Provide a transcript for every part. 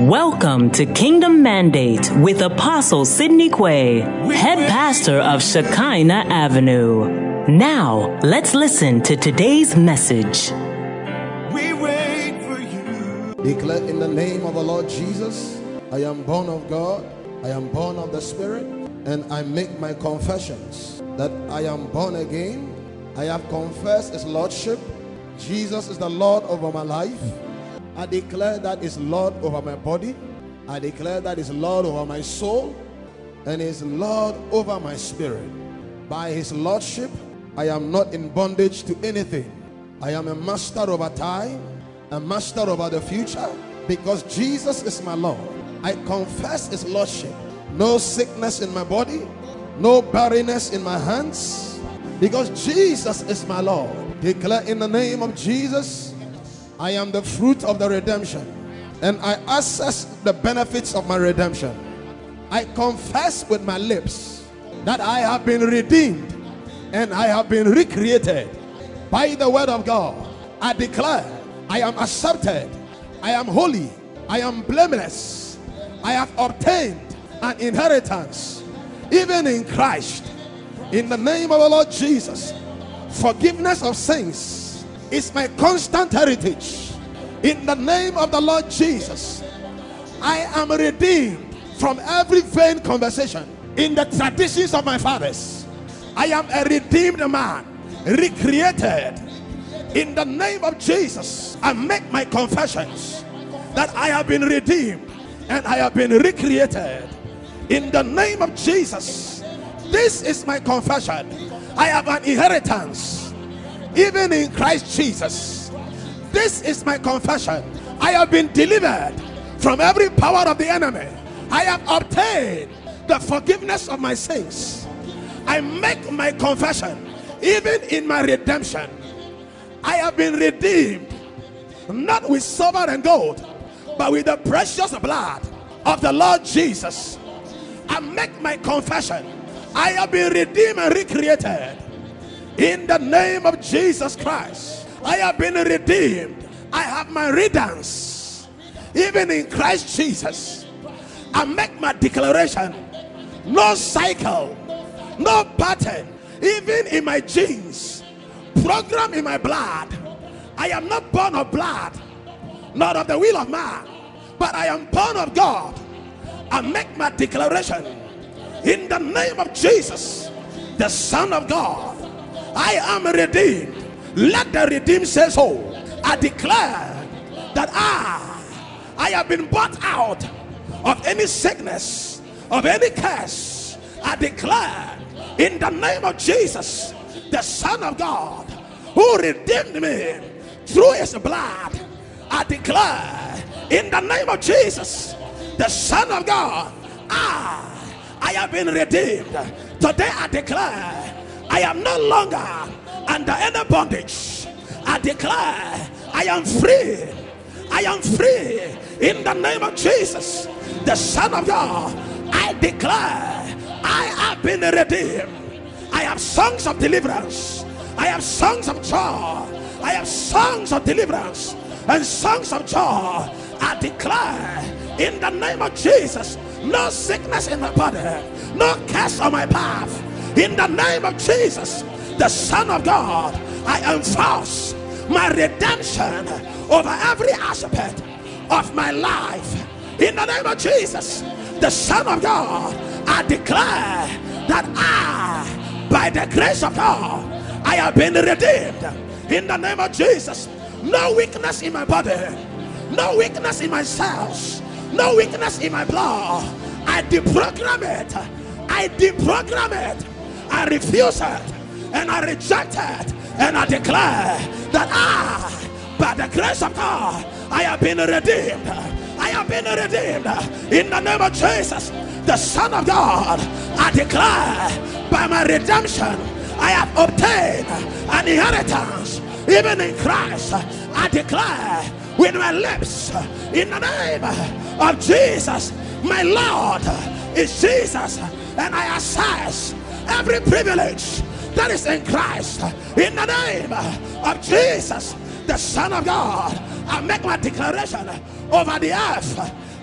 Welcome to Kingdom Mandate with Apostle Sidney Quay, head pastor of Shekinah Avenue. Now, let's listen to today's message. We wait for you. Declare in the name of the Lord Jesus, I am born of God, I am born of the Spirit, and I make my confessions that I am born again. I have confessed His Lordship. Jesus is the Lord over my life. I declare that is Lord over my body. I declare that is Lord over my soul, and is Lord over my spirit. By His Lordship, I am not in bondage to anything. I am a master over time, a master over the future, because Jesus is my Lord. I confess His Lordship. No sickness in my body, no barrenness in my hands, because Jesus is my Lord. Declare in the name of Jesus, I am the fruit of the redemption, and I access the benefits of my redemption. I confess with my lips that I have been redeemed and I have been recreated by the word of God. I declare I am accepted, I am holy, I am blameless. I have obtained an inheritance even in Christ. In the name of the Lord Jesus, forgiveness of sins is my constant heritage. In the name of the Lord Jesus, I am redeemed from every vain conversation in the traditions of my fathers. I am a redeemed man, recreated. In the name of Jesus, I make my confessions that I have been redeemed and I have been recreated. In the name of Jesus, this is my confession. I have an inheritance even in Christ Jesus. This is my confession. I have been delivered from every power of the enemy. I have obtained the forgiveness of my sins. I make my confession even in my redemption. I have been redeemed not with silver and gold, but with the precious blood of the Lord Jesus. I make my confession. I have been redeemed and recreated in the name of Jesus Christ. I have been redeemed. I have my redemption even in Christ Jesus. I make my declaration. No cycle, no pattern, even in my genes, program in my blood. I am not born of blood, not of the will of man, but I am born of God. I make my declaration in the name of Jesus, the Son of God. I am redeemed. Let the redeemed say so. I declare that I have been bought out of any sickness, of any curse. I declare in the name of Jesus, the Son of God, who redeemed me through His blood. I declare in the name of Jesus, the Son of God, I have been redeemed. Today I declare I am no longer under any bondage. I declare I am free. I am free in the name of Jesus, the Son of God. I declare I have been redeemed. I have songs of deliverance. I have songs of joy. I have songs of deliverance and songs of joy. I declare in the name of Jesus, no sickness in my body, no curse on my path. In the name of Jesus, the Son of God, I enforce my redemption over every aspect of my life. In the name of Jesus, the Son of God, I declare that by the grace of God, I have been redeemed. In the name of Jesus, no weakness in my body, no weakness in my cells, no weakness in my blood. I deprogram it. I deprogram it. I refuse it and I reject it, and I declare that by the grace of God, I have been redeemed. I have been redeemed in the name of Jesus, the Son of God. I declare by my redemption, I have obtained an inheritance even in Christ. I declare with my lips in the name of Jesus, my Lord is Jesus, and I access every privilege that is in Christ. In the name of Jesus, the Son of God, I make my declaration over the earth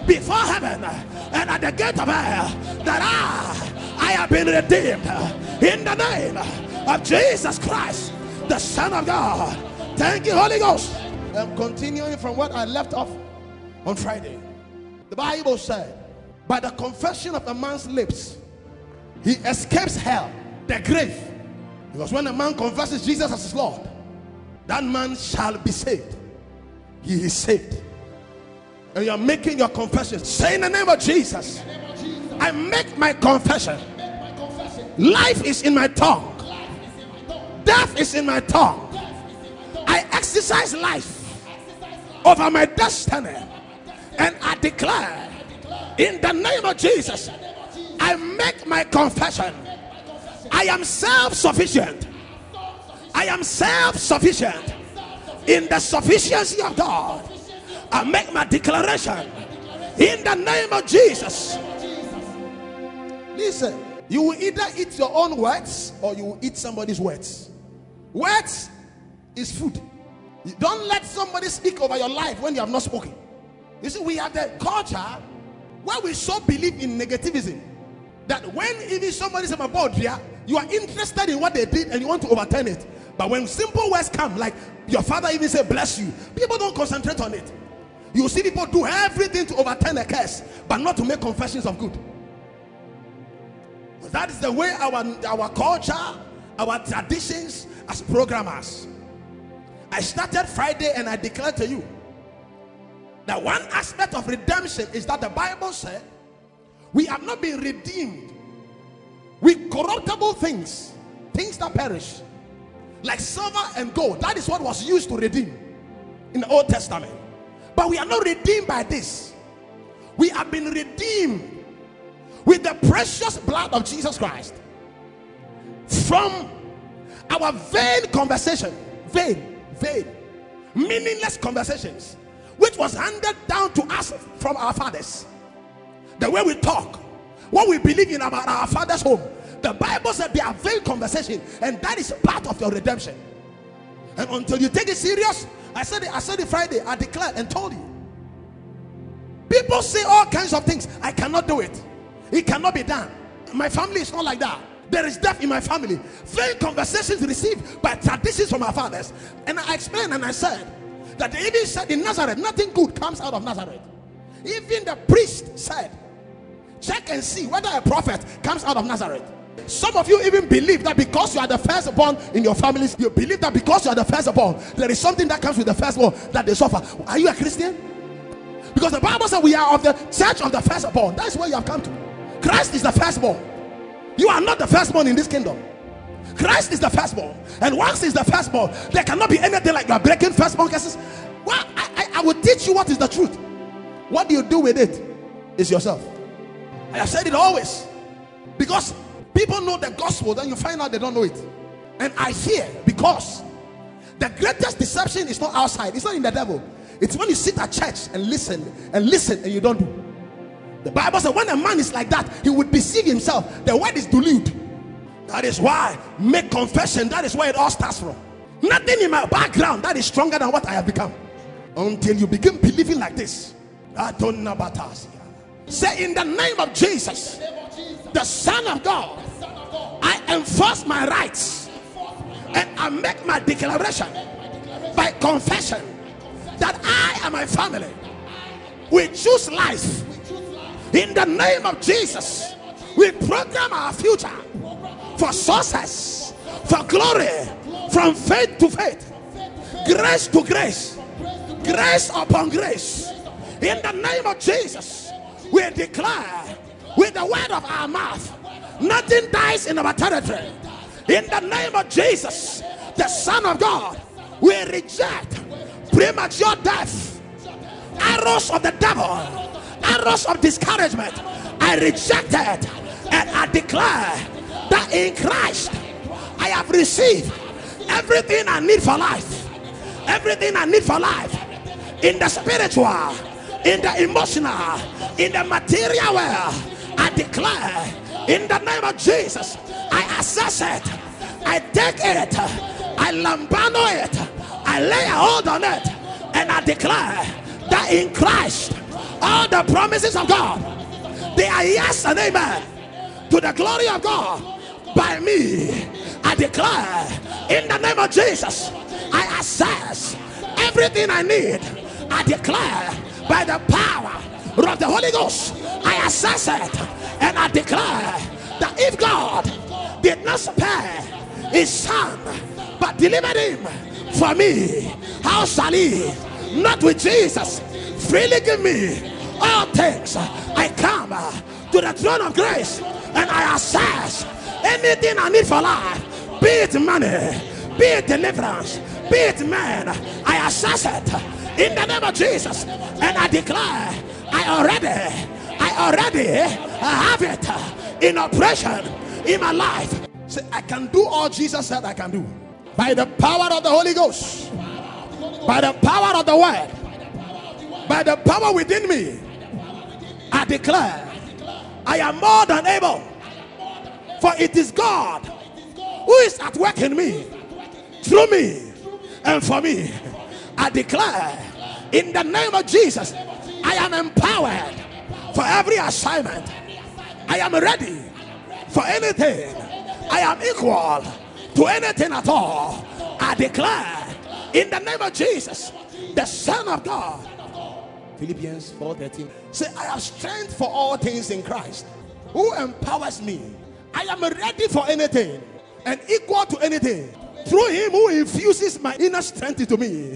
before heaven and at the gate of hell that I have been redeemed in the name of Jesus Christ, the Son of God. Thank you, Holy Ghost. I'm continuing from what I left off on Friday. The Bible said, by the confession of a man's lips, he escapes hell, the grave. Because when a man confesses Jesus as his Lord, that man shall be saved. He is saved. And you are making your confession. Say in the name of Jesus, I make my confession. Life is in my tongue. Death is in my tongue. I exercise life over my destiny. And I declare in the name of Jesus, I make my confession. I am self-sufficient. I am self-sufficient in the sufficiency of God. I make my declaration in the name of Jesus. Listen, you will either eat your own words or you will eat somebody's words. Words is food. You don't let somebody speak over your life when you have not spoken. You see, we have the culture where we so believe in negativism that when even somebody says about you are interested in what they did and you want to overturn it. But when simple words come, like your father even say bless you, people don't concentrate on it. You see people do everything to overturn a curse, but not to make confessions of good. That is the way our culture, our traditions as programmers. I started Friday and I declared to you that one aspect of redemption is that the Bible said we have not been redeemed with corruptible things, things that perish, like silver and gold. That is what was used to redeem in the Old Testament. But we are not redeemed by this. We have been redeemed with the precious blood of Jesus Christ from our vain conversation, vain, meaningless conversations, which was handed down to us from our fathers. The way we talk, what we believe in about our father's home, the Bible said they are vain conversation, and that is part of your redemption. And until you take it serious, I said it Friday, I declared and told you. People say all kinds of things. I cannot do it. It cannot be done. My family is not like that. There is death in my family. Vain conversations received by traditions from our fathers. And I explained and I said that they even said in Nazareth, nothing good comes out of Nazareth. Even the priest said, check and see whether a prophet comes out of Nazareth. Some of you even believe that because you are the firstborn in your families, you believe that because you are the firstborn, there is something that comes with the firstborn that they suffer. Are you a Christian? Because the Bible says we are of the church of the firstborn. That's where you have come to. Christ is the firstborn. You are not the firstborn in this kingdom. Christ is the firstborn. And once he's the firstborn, there cannot be anything like you are breaking firstborn curses. Well, I will teach you what is the truth. What do you do with it is yourself. I have said it always. Because people know the gospel, then you find out they don't know it. And I fear, because the greatest deception is not outside. It's not in the devil. It's when you sit at church and listen and you don't do. The Bible says when a man is like that, he would deceive himself. The word is delude. That is why make confession. That is where it all starts from. Nothing in my background that is stronger than what I have become. Until you begin believing like this. Say in the name of Jesus, the Son of God, I enforce my rights and I make my declaration by confession that I and my family we choose life. In the name of Jesus, we program our future for success, for glory, from faith to faith, grace to grace, grace upon grace. In the name of Jesus, we declare with the word of our mouth, nothing dies in our territory. In the name of Jesus, the Son of God, we reject premature death, arrows of the devil, arrows of discouragement. I reject it, and I declare that in Christ I have received everything I need for life, everything I need for life, in the spiritual, in the emotional, in the material world. I declare in the name of Jesus, I access it, I take it, I lambano it, I lay a hold on it, and I declare that in Christ All the promises of God, they are yes and amen to the glory of God. By me, I declare in the name of Jesus, I access everything I need. I declare by the power of the Holy Ghost, I access it, and I declare that if God did not spare his son but delivered him for me, how shall he not with Jesus freely give me all things? I come to the throne of grace and I access anything I need for life, be it money, be it deliverance, be it man. I access it in the name of Jesus, and I declare I already have it in operation in my life. Say, I can do all Jesus said I can do by the power of the Holy Ghost, by the power of the word, by the power within me. I declare I am more than able, for it is God who is at work in me, through me, and for me. I declare in the name of Jesus, I am empowered for every assignment. I am ready for anything. I am equal to anything at all. I declare in the name of Jesus, the Son of God. Philippians 4:13. Say, I have strength for all things in Christ who empowers me. I am ready for anything and equal to anything through him who infuses my inner strength into me.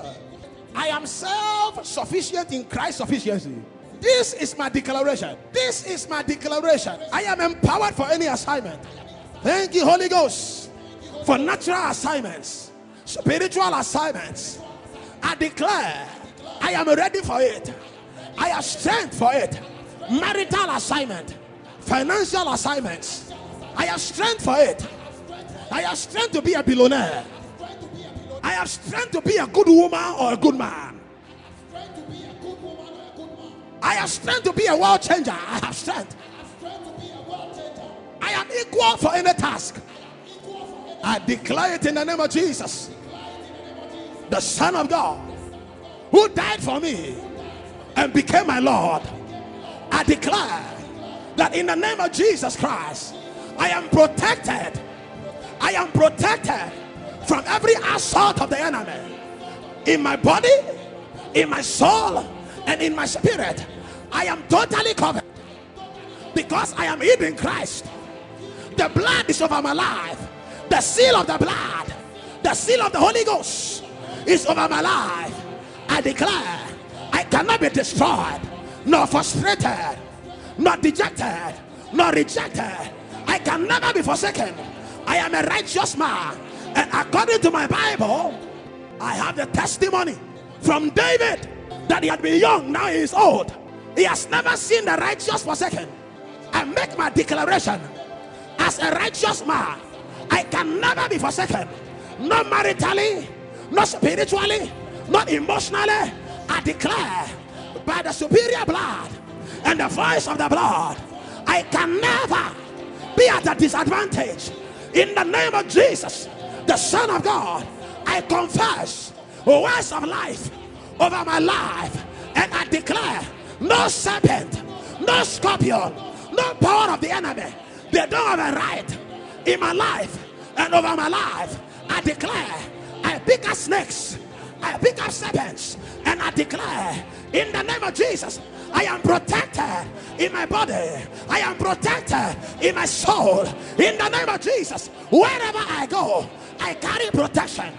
I am self-sufficient in Christ's sufficiency. This is my declaration. This is my declaration. I am empowered for any assignment. Thank you, Holy Ghost, for natural assignments, spiritual assignments. I declare I am ready for it. I have strength for it. Marital assignment, financial assignments, I have strength for it. I have strength to be a billionaire. I have strength to be a good woman or a good man. I have strength to be a world changer. I have strength. I am equal for any task. I declare it in the name of Jesus, the Son of God, who died for me and became my Lord. I declare that in the name of Jesus Christ, I am protected. I am protected from every assault of the enemy. In my body, in my soul, and in my spirit, I am totally covered because I am hid in Christ. The blood is over my life. The seal of the blood, the seal of the Holy Ghost is over my life. I declare I cannot be destroyed, nor frustrated, nor dejected, nor rejected. I can never be forsaken. I am a righteous man, and according to my Bible, I have the testimony from David that he had been young, now he is old. He has never seen the righteous forsaken. I make my declaration as a righteous man, I can never be forsaken, not maritally, not spiritually, not emotionally. I declare by the superior blood and the voice of the blood, I can never be at a disadvantage. In the name of Jesus, the Son of God, I confess words of life over my life, and I declare no serpent, no scorpion, no power of the enemy, they don't have a right in my life and over my life. I declare I pick up snakes, I pick up serpents, and I declare in the name of Jesus, I am protected in my body, I am protected in my soul. In the name of Jesus, wherever I go, I carry protection.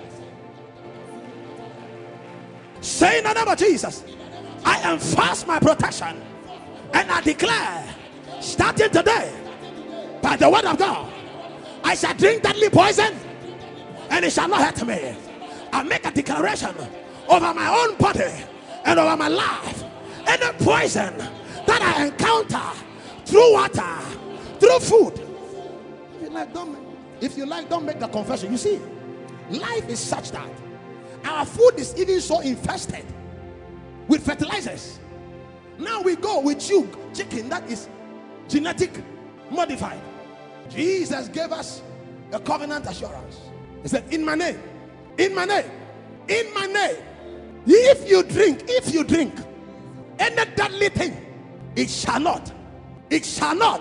Say in the name of Jesus, I enforce my protection, and I declare, starting today, by the word of God, I shall drink deadly poison, and it shall not hurt me. I make a declaration over my own body and over my life. Any poison that I encounter through water, through food, if you like, don't make the confession. You see, life is such that our food is even so infested with fertilizers. Now we go with chicken that is genetic modified. Jesus gave us a covenant assurance. He said, in my name, in my name, in my name, if you drink, any deadly thing, it shall not. It shall not.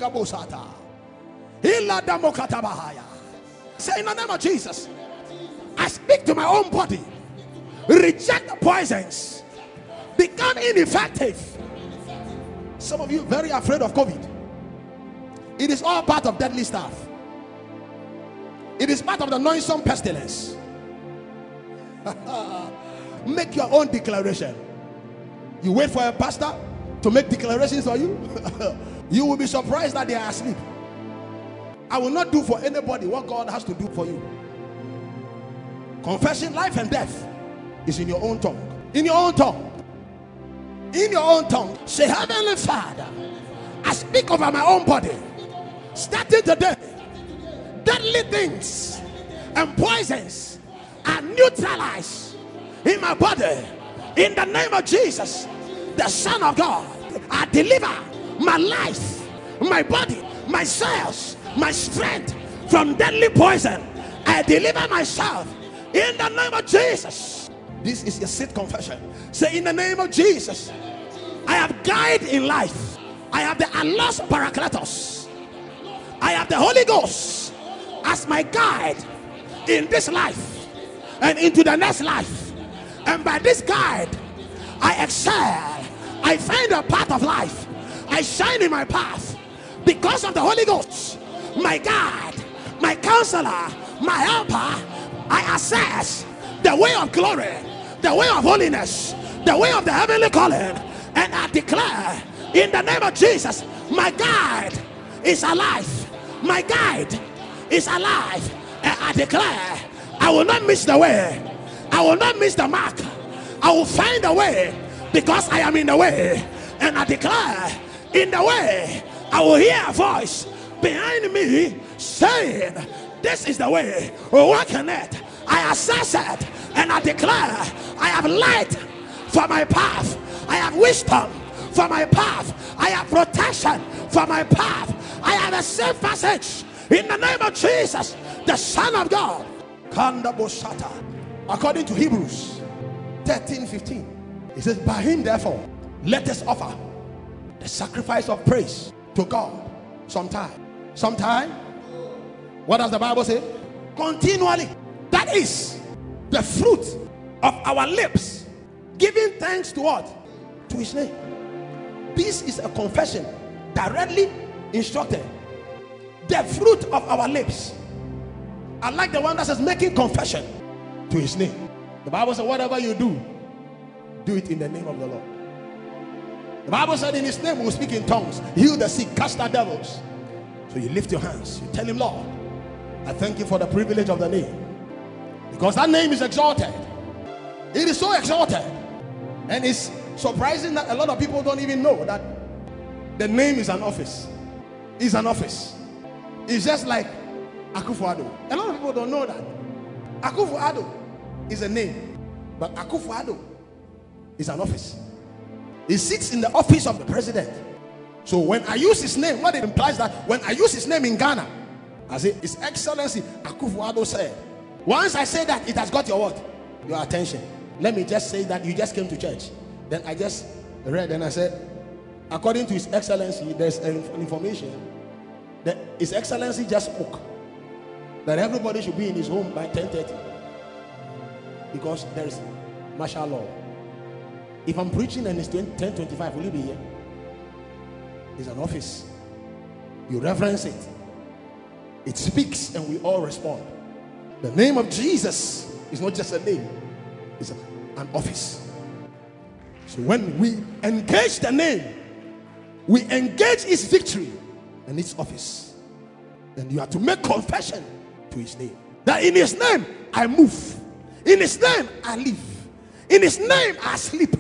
Say in the name of Jesus, I speak to my own body. Reject the poisons. Become ineffective. Some of you very afraid of COVID. It is all part of deadly stuff. It is part of the noisome pestilence. Make your own declaration. You wait for a pastor to make declarations for you. You will be surprised that they are asleep. I will not do for anybody what God has to do for you. Confession, life and death is in your own tongue. In your own tongue. In your own tongue. Say, Heavenly Father, I speak over my own body. Starting today, deadly things and poisons are neutralized in my body. In the name of Jesus, the Son of God, I deliver my life, my body, my cells, my strength from deadly poison. I deliver myself in the name of Jesus. This is your seed confession. Say, in the name of Jesus, I have guide in life. I have the Allos Parakletos. I have the Holy Ghost as my guide in this life and into the next life. And by this guide, I excel. I find a path of life. I shine in my path because of the Holy Ghost, my guide, my counselor, my helper. I assess the way of glory, the way of holiness, the way of the heavenly calling, and I declare in the name of Jesus, my guide is alive. My guide is alive, and I declare I will not miss the way. I will not miss the mark. I will find a way because I am in the way, and I declare in the way I will hear a voice behind me saying, this is the way, walk in it. I assess it, and I declare I have light for my path. I have wisdom for my path. I have protection for my path. I have a safe passage in the name of Jesus, the Son of God. According to Hebrews 13:15, it says, by him therefore let us offer the sacrifice of praise to God sometime. What does the Bible say? Continually. That is the fruit of our lips, giving thanks to what? To his name. This is a confession directly instructed. The fruit of our lips. I like the one that says making confession to his name. The Bible says whatever you do, do it in the name of the Lord. The Bible said in his name we will speak in tongues, heal the sick, cast out devils. So you lift your hands, you tell him, Lord, I thank you for the privilege of the name, because that name is exalted. It is so exalted, and it's surprising that a lot of people don't even know that the name is an office. It's an office. It's just like Akufo-Addo. A lot of people don't know that Akufo-Addo is a name, but Akufo-Addo is an office. He sits in the office of the president. So when I use his name, what it implies that when I use his name in Ghana, I say His Excellency Akufo-Addo said. Once I say that, it has got your what? Your attention. Let me just say that you just came to church. Then I just read and I said, according to His Excellency, there's information that His Excellency just spoke that everybody should be in his home by 10:30 because there is martial law. If I'm preaching and it's 10:25, will you be here? It's an office. You reverence it. It speaks and we all respond. The name of Jesus is not just a name, it's an office. So when we engage the name, we engage its victory and its office. And you have to make confession to his name. That in his name I move. In his name I live. In his name I sleep.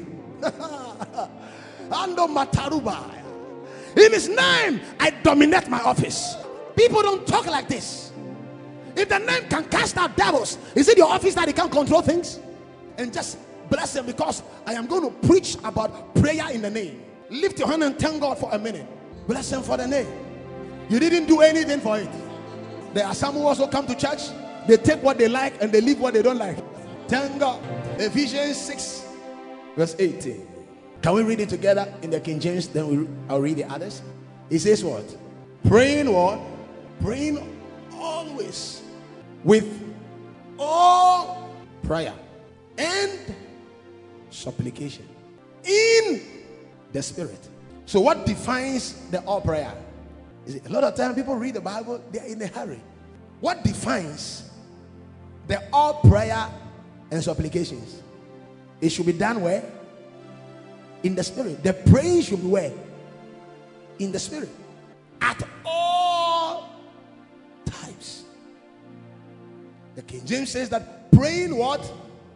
Ando mataruba. In his name I dominate my office. People don't talk like this. If the name can cast out devils, is it your office that it can't control things? And just bless them, because I am going to preach about prayer in the name. Lift your hand and thank God for a minute. Bless him for the name. You didn't do anything for it. There are some who also come to church, they take what they like and they leave what they don't like. Thank God. Ephesians 6 verse 18. Can we read it together in the King James? Then I'll read the others. It says what? Praying what? Praying always with all prayer and supplication in the Spirit. So what defines the all prayer? Is it, a lot of time people read the Bible, they are in a hurry. What defines the all prayer and supplications? It should be done where? In the Spirit. The praise should be where? In the Spirit. At all times. The King James says that praying what?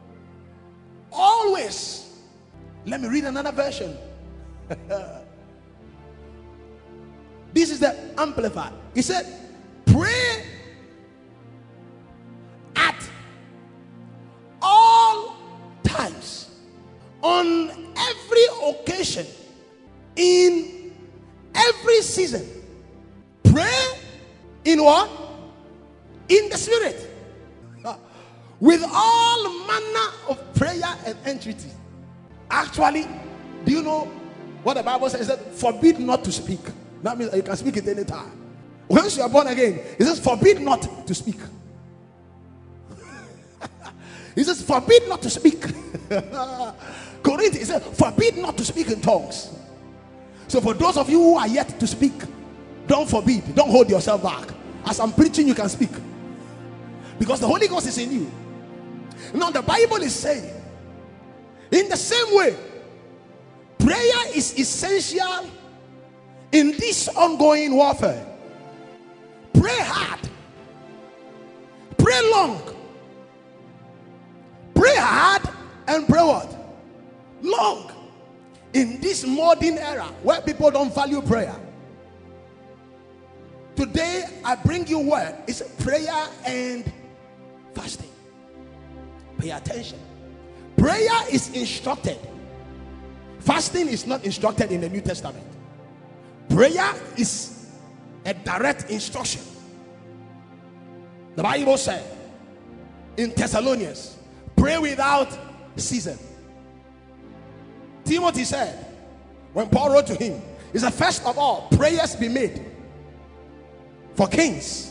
Always. Let me read another version. This is the Amplified. He said, pray at all times, on every occasion, in every season. Pray in what? In the Spirit. With all manner of prayer and entreaty. Actually, do you know what the Bible says? That forbid not to speak. That means you can speak at any time. Once you are born again, it says forbid not to speak. It says forbid not to speak. Corinthians, it says forbid not to speak in tongues. So for those of you who are yet to speak, don't forbid, don't hold yourself back. As I'm preaching, you can speak, because the Holy Ghost is in you. Now the Bible is saying, in the same way, prayer is essential in this ongoing warfare. Pray hard, pray long, pray hard, and pray what? Long. In this modern era where people don't value prayer, today I bring you word. It's prayer and fasting. Pay attention. Prayer is instructed. Fasting is not instructed in the New Testament. Prayer is a direct instruction. The Bible said in Thessalonians, pray without ceasing. Timothy said, when Paul wrote to him, he said, first of all, prayers be made for kings.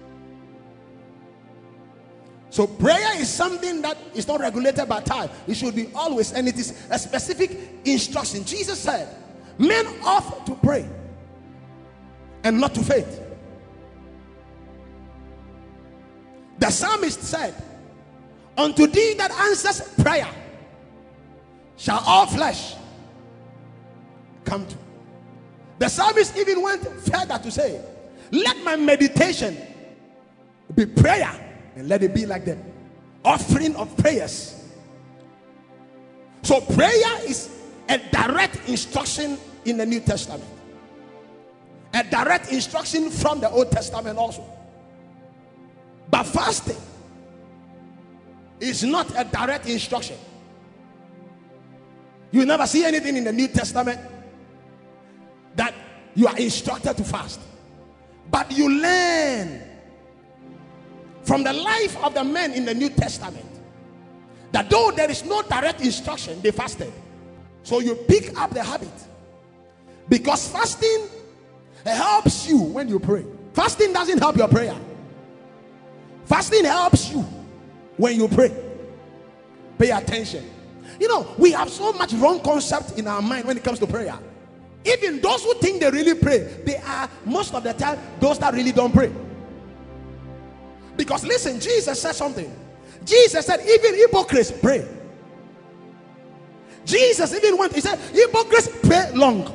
So prayer is something that is not regulated by time. It should be always, and it is a specific instruction. Jesus said, men ought to pray and not to faint. The psalmist said, unto thee that answers prayer shall all flesh come to. The psalmist even went further to say, let my meditation be prayer, and let it be like the offering of prayers. So prayer is a direct instruction in the New Testament, a direct instruction from the Old Testament also. But fasting is not a direct instruction. You will never see anything in the New Testament that you are instructed to fast. But you learn from the life of the men in the New Testament that though there is no direct instruction, they fasted. So you pick up the habit, because fasting helps you when you pray. Fasting doesn't help your prayer. Fasting helps you when you pray. Pay attention. You know, we have so much wrong concept in our mind when it comes to prayer. Even those who think they really pray, they are most of the time those that really don't pray. Because listen, Jesus said something. Jesus said even hypocrites pray. Jesus even went, he said hypocrites pray long.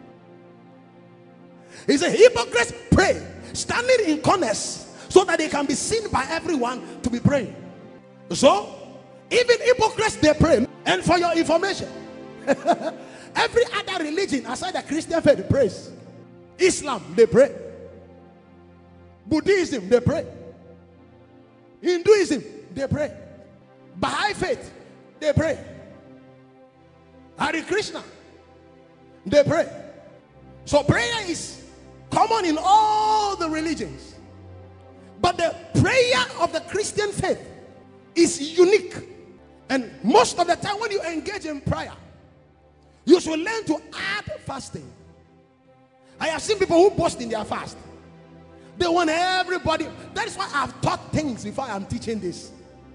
He said hypocrites pray standing in corners so that they can be seen by everyone to be praying. So even hypocrites, they pray. And for your information, every other religion aside the Christian faith prays. Islam, they pray. Buddhism, they pray. Hinduism, they pray. Baha'i faith, they pray. Hare Krishna, they pray. So prayer is common in all the religions. But the prayer of the Christian faith is unique. And most of the time when you engage in prayer, You should learn to add fasting. I have seen people who boast in their fast. They want everybody. That is why I've taught things before I'm teaching this.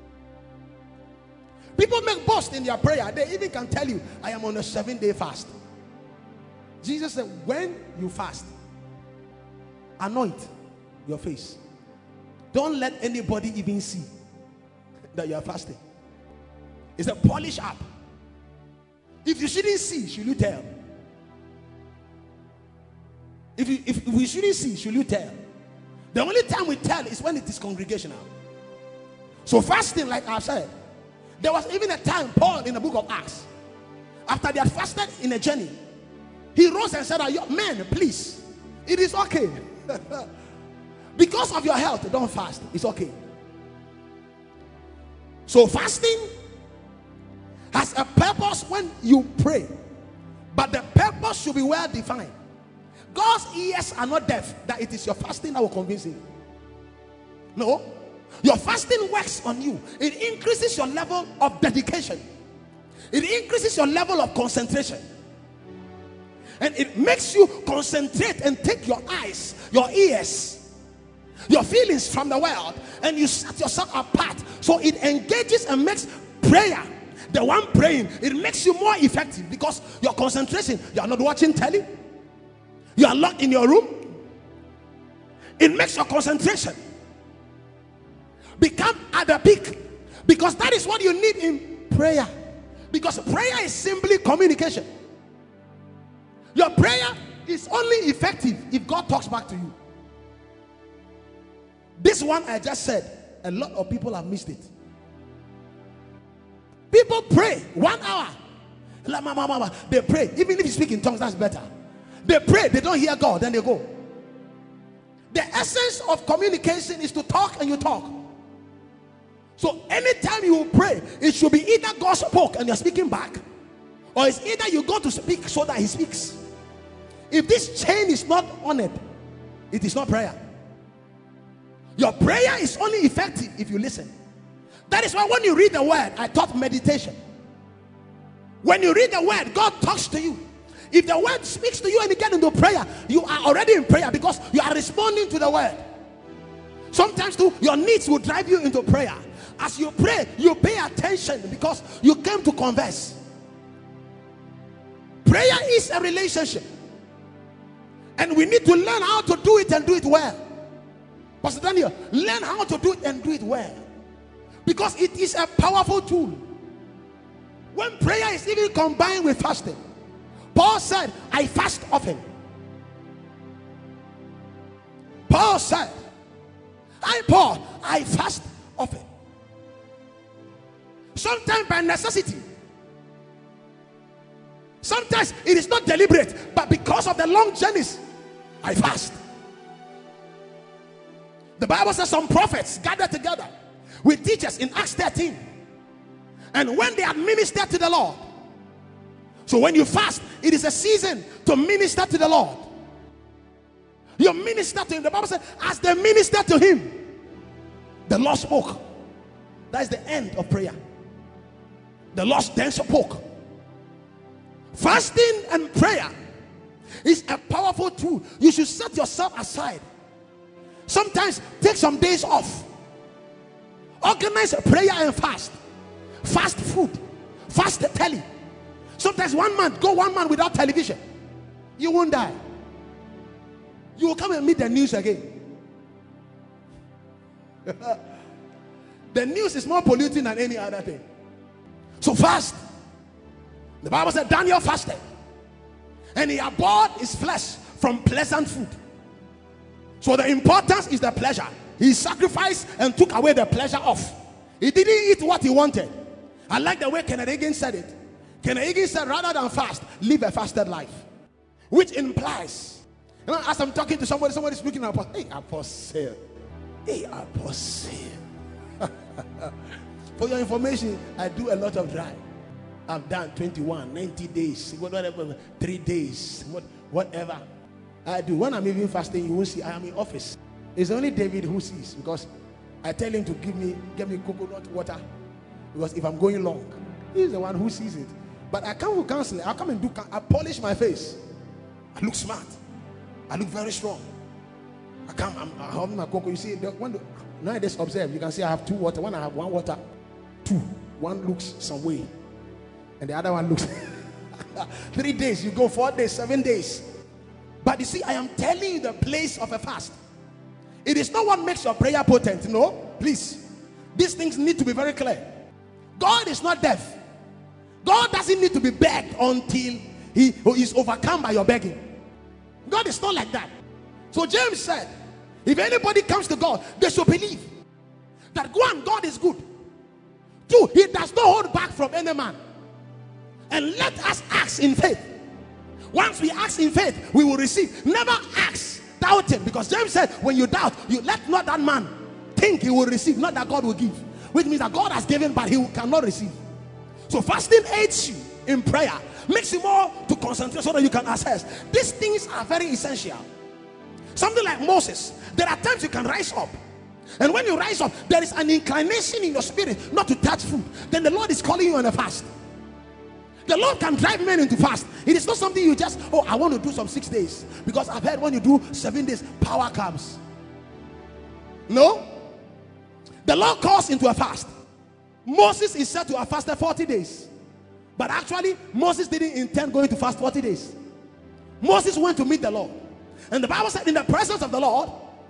People make boast in their prayer. They even can tell you, I am on a 7-day fast. Jesus said, when you fast, anoint your face. Don't let anybody even see that you are fasting. It's a polish up. If you shouldn't see, should you tell? If we shouldn't see, should you tell? The only time we tell is when it is congregational. So fasting, like I said, there was even a time, Paul in the book of Acts, after they had fasted in a journey, he rose and said, men, please, it is okay. Because of your health, don't fast. It's okay. So fasting has a purpose when you pray, but the purpose should be well defined. God's ears are not deaf that it is your fasting that will convince him. No, your fasting works on you. It increases your level of dedication. It increases your level of concentration. And it makes you concentrate and take your eyes, your ears, your feelings from the world, and you set yourself apart. So it engages and makes prayer, the one praying, it makes you more effective because your concentration, you are not watching telly, you are locked in your room. It makes your concentration become at the peak, because that is what you need in prayer. Because prayer is simply communication. Your prayer is only effective if God talks back to you. This one I just said, a lot of people have missed it. People pray 1 hour. They pray. Even if you speak in tongues, that's better. They pray, they don't hear God, then they go. The essence of communication is to talk and you talk. So anytime you pray, it should be either God spoke and you're speaking back, or it's either you go to speak so that he speaks. If this chain is not on it, it is not prayer. Your prayer is only effective if you listen. That is why when you read the word, I taught meditation. When you read the word, God talks to you. If the word speaks to you and you get into prayer, you are already in prayer because you are responding to the word. Sometimes too, your needs will drive you into prayer. As you pray, you pay attention because you came to converse. Prayer is a relationship, and we need to learn how to do it and do it well. Pastor Daniel, learn how to do it and do it well, because it is a powerful tool. When prayer is even combined with fasting, Paul said, I fast often. Paul said, I fast often. Sometimes by necessity. Sometimes it is not deliberate, but because of the long journeys, I fast. The Bible says some prophets gathered together with teachers in Acts 13. And when they had ministered to the Lord. So when you fast, it is a season to minister to the Lord. You minister to him. The Bible says, as they ministered to him, the Lord spoke. That is the end of prayer. The Lord then spoke. Fasting and prayer is a powerful tool. You should set yourself aside. Sometimes take some days off. Organize a prayer and fast. Fast food. Fast the telly. Sometimes 1 month, go 1 month without television. You won't die. You will come and meet the news again. The news is more polluting than any other thing. So fast. The Bible said Daniel fasted, and he abhorred his flesh from pleasant food. So the importance is the pleasure. He sacrificed and took away the pleasure off. He didn't eat what he wanted. I like the way Kenneth Hagin said it. Kenneth Hagin said, rather than fast, live a fasted life. Which implies, you know, as I'm talking to somebody is speaking about, hey, apostle. Hey, apostle. For your information, I do a lot of drive. I've done 21, 90 days, whatever, 3 days, whatever I do. When I'm even fasting, you won't see I am in office. It's only David who sees, because I tell him to get me coconut water, because if I'm going long, he's the one who sees it. But I come for counseling. I come and do. I polish my face. I look smart. I look very strong. I come. I have my cocoa. You see, now just observe. You can see I have 2 water. When I have 1 water, 2. One looks some way, and the other one looks. 3 days. You go 4 days, 7 days. But you see, I am telling you the place of a fast. It is not what makes your prayer potent. No, please. These things need to be very clear. God is not deaf. God doesn't need to be begged until he is overcome by your begging. God is not like that. So James said, if anybody comes to God, they should believe that one, God is good. 2, he does not hold back from any man. And let us ask in faith. Once we ask in faith, we will receive. Never ask doubting, because James said, when you doubt, you let not that man think he will receive, not that God will give. Which means that God has given, but he cannot receive. So fasting aids you in prayer, makes you more to concentrate so that you can assess. These things are very essential. Something like Moses, there are times you can rise up, and when you rise up, there is an inclination in your spirit not to touch food. Then the Lord is calling you on a fast. The Lord can drive men into fast. It is not something you just, oh, I want to do some 6 days, because I've heard when you do 7 days, power comes. No, the Lord calls into a fast. Moses is said to have fasted 40 days, but actually Moses didn't intend going to fast 40 days. Moses went to meet the Lord, and the Bible said in the presence of the Lord,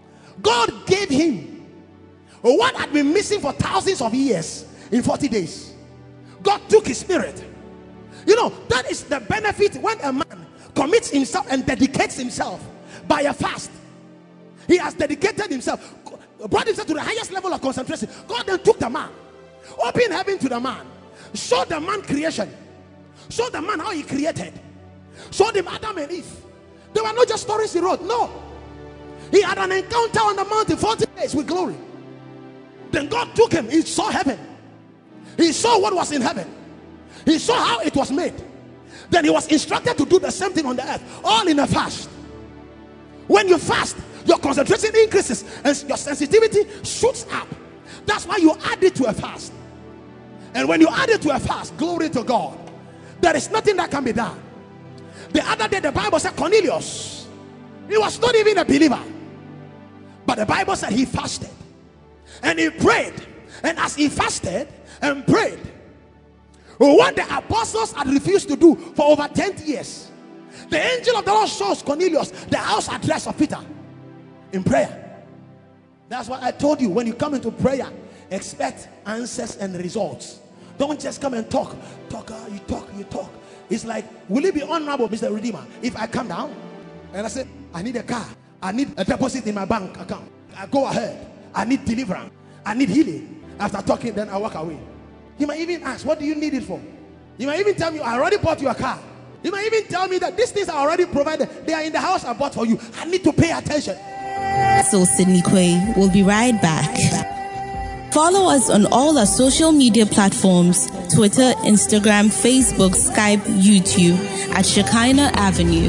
God gave him what had been missing for thousands of years in 40 days. God took his spirit. You know, that is the benefit when a man commits himself and dedicates himself by a fast. He has dedicated himself, brought himself to the highest level of concentration. God then took the man, opened heaven to the man, showed the man creation, showed the man how he created, showed him Adam and Eve. They were not just stories he wrote. No, he had an encounter on the mountain, 40 days with glory. Then God took him. He saw heaven. He saw what was in heaven. He saw how it was made. Then he was instructed to do the same thing on the earth, all in a fast. When you fast, your concentration increases and your sensitivity shoots up. That's why you add it to a fast. And when you add it to a fast, glory to God, there is nothing that can be done. The other day the Bible said Cornelius, he was not even a believer, but the Bible said he fasted and he prayed. And as he fasted and prayed, what the apostles had refused to do for over 10 years, the angel of the Lord shows Cornelius the house address of Peter in prayer. That's what I told you. When you come into prayer, expect answers and results. Don't just come and talk. You talk. It's like, will it be honorable, Mr. Redeemer, if I come down and I say, I need a car, I need a deposit in my bank account, I go ahead, I need deliverance, I need healing. After talking, then I walk away. He might even ask, what do you need it for? He might even tell me, I already bought you a car. He might even tell me that these things are already provided. They are in the house I bought for you. I need to pay attention. So Sidney Quay will be right back. Follow us on all our social media platforms: Twitter, Instagram, Facebook, Skype, YouTube at Shekinah Avenue.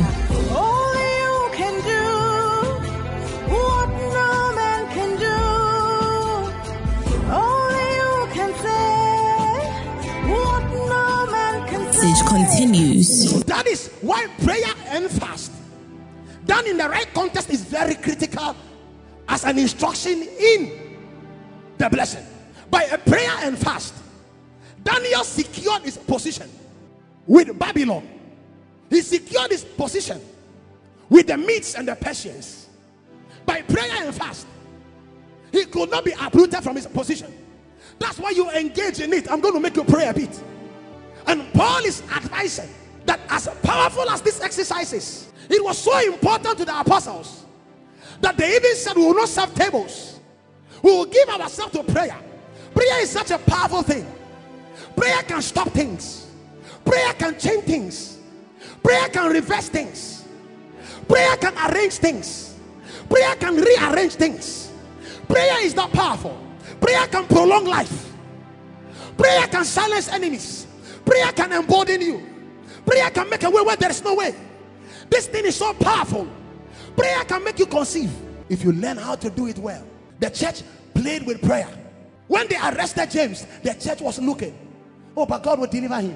Continues. That is why prayer and fast done in the right context is very critical as an instruction in the blessing. By a prayer and fast, Daniel secured his position with Babylon. He secured his position with the Medes and the Persians. By prayer and fast, he could not be uprooted from his position. That's why you engage in it. I'm going to make you pray a bit. And Paul is advising that as powerful as this exercise is, it was so important to the apostles that they even said we will not serve tables. We will give ourselves to prayer. Prayer is such a powerful thing. Prayer can stop things. Prayer can change things. Prayer can reverse things. Prayer can arrange things. Prayer can rearrange things. Prayer is not powerful. Prayer can prolong life. Prayer can silence enemies. Prayer can embolden you. Prayer can make a way where there is no way. This thing is so powerful. Prayer can make you conceive if you learn how to do it well. The church played with prayer. When they arrested James, the church was looking. Oh, but God will deliver him.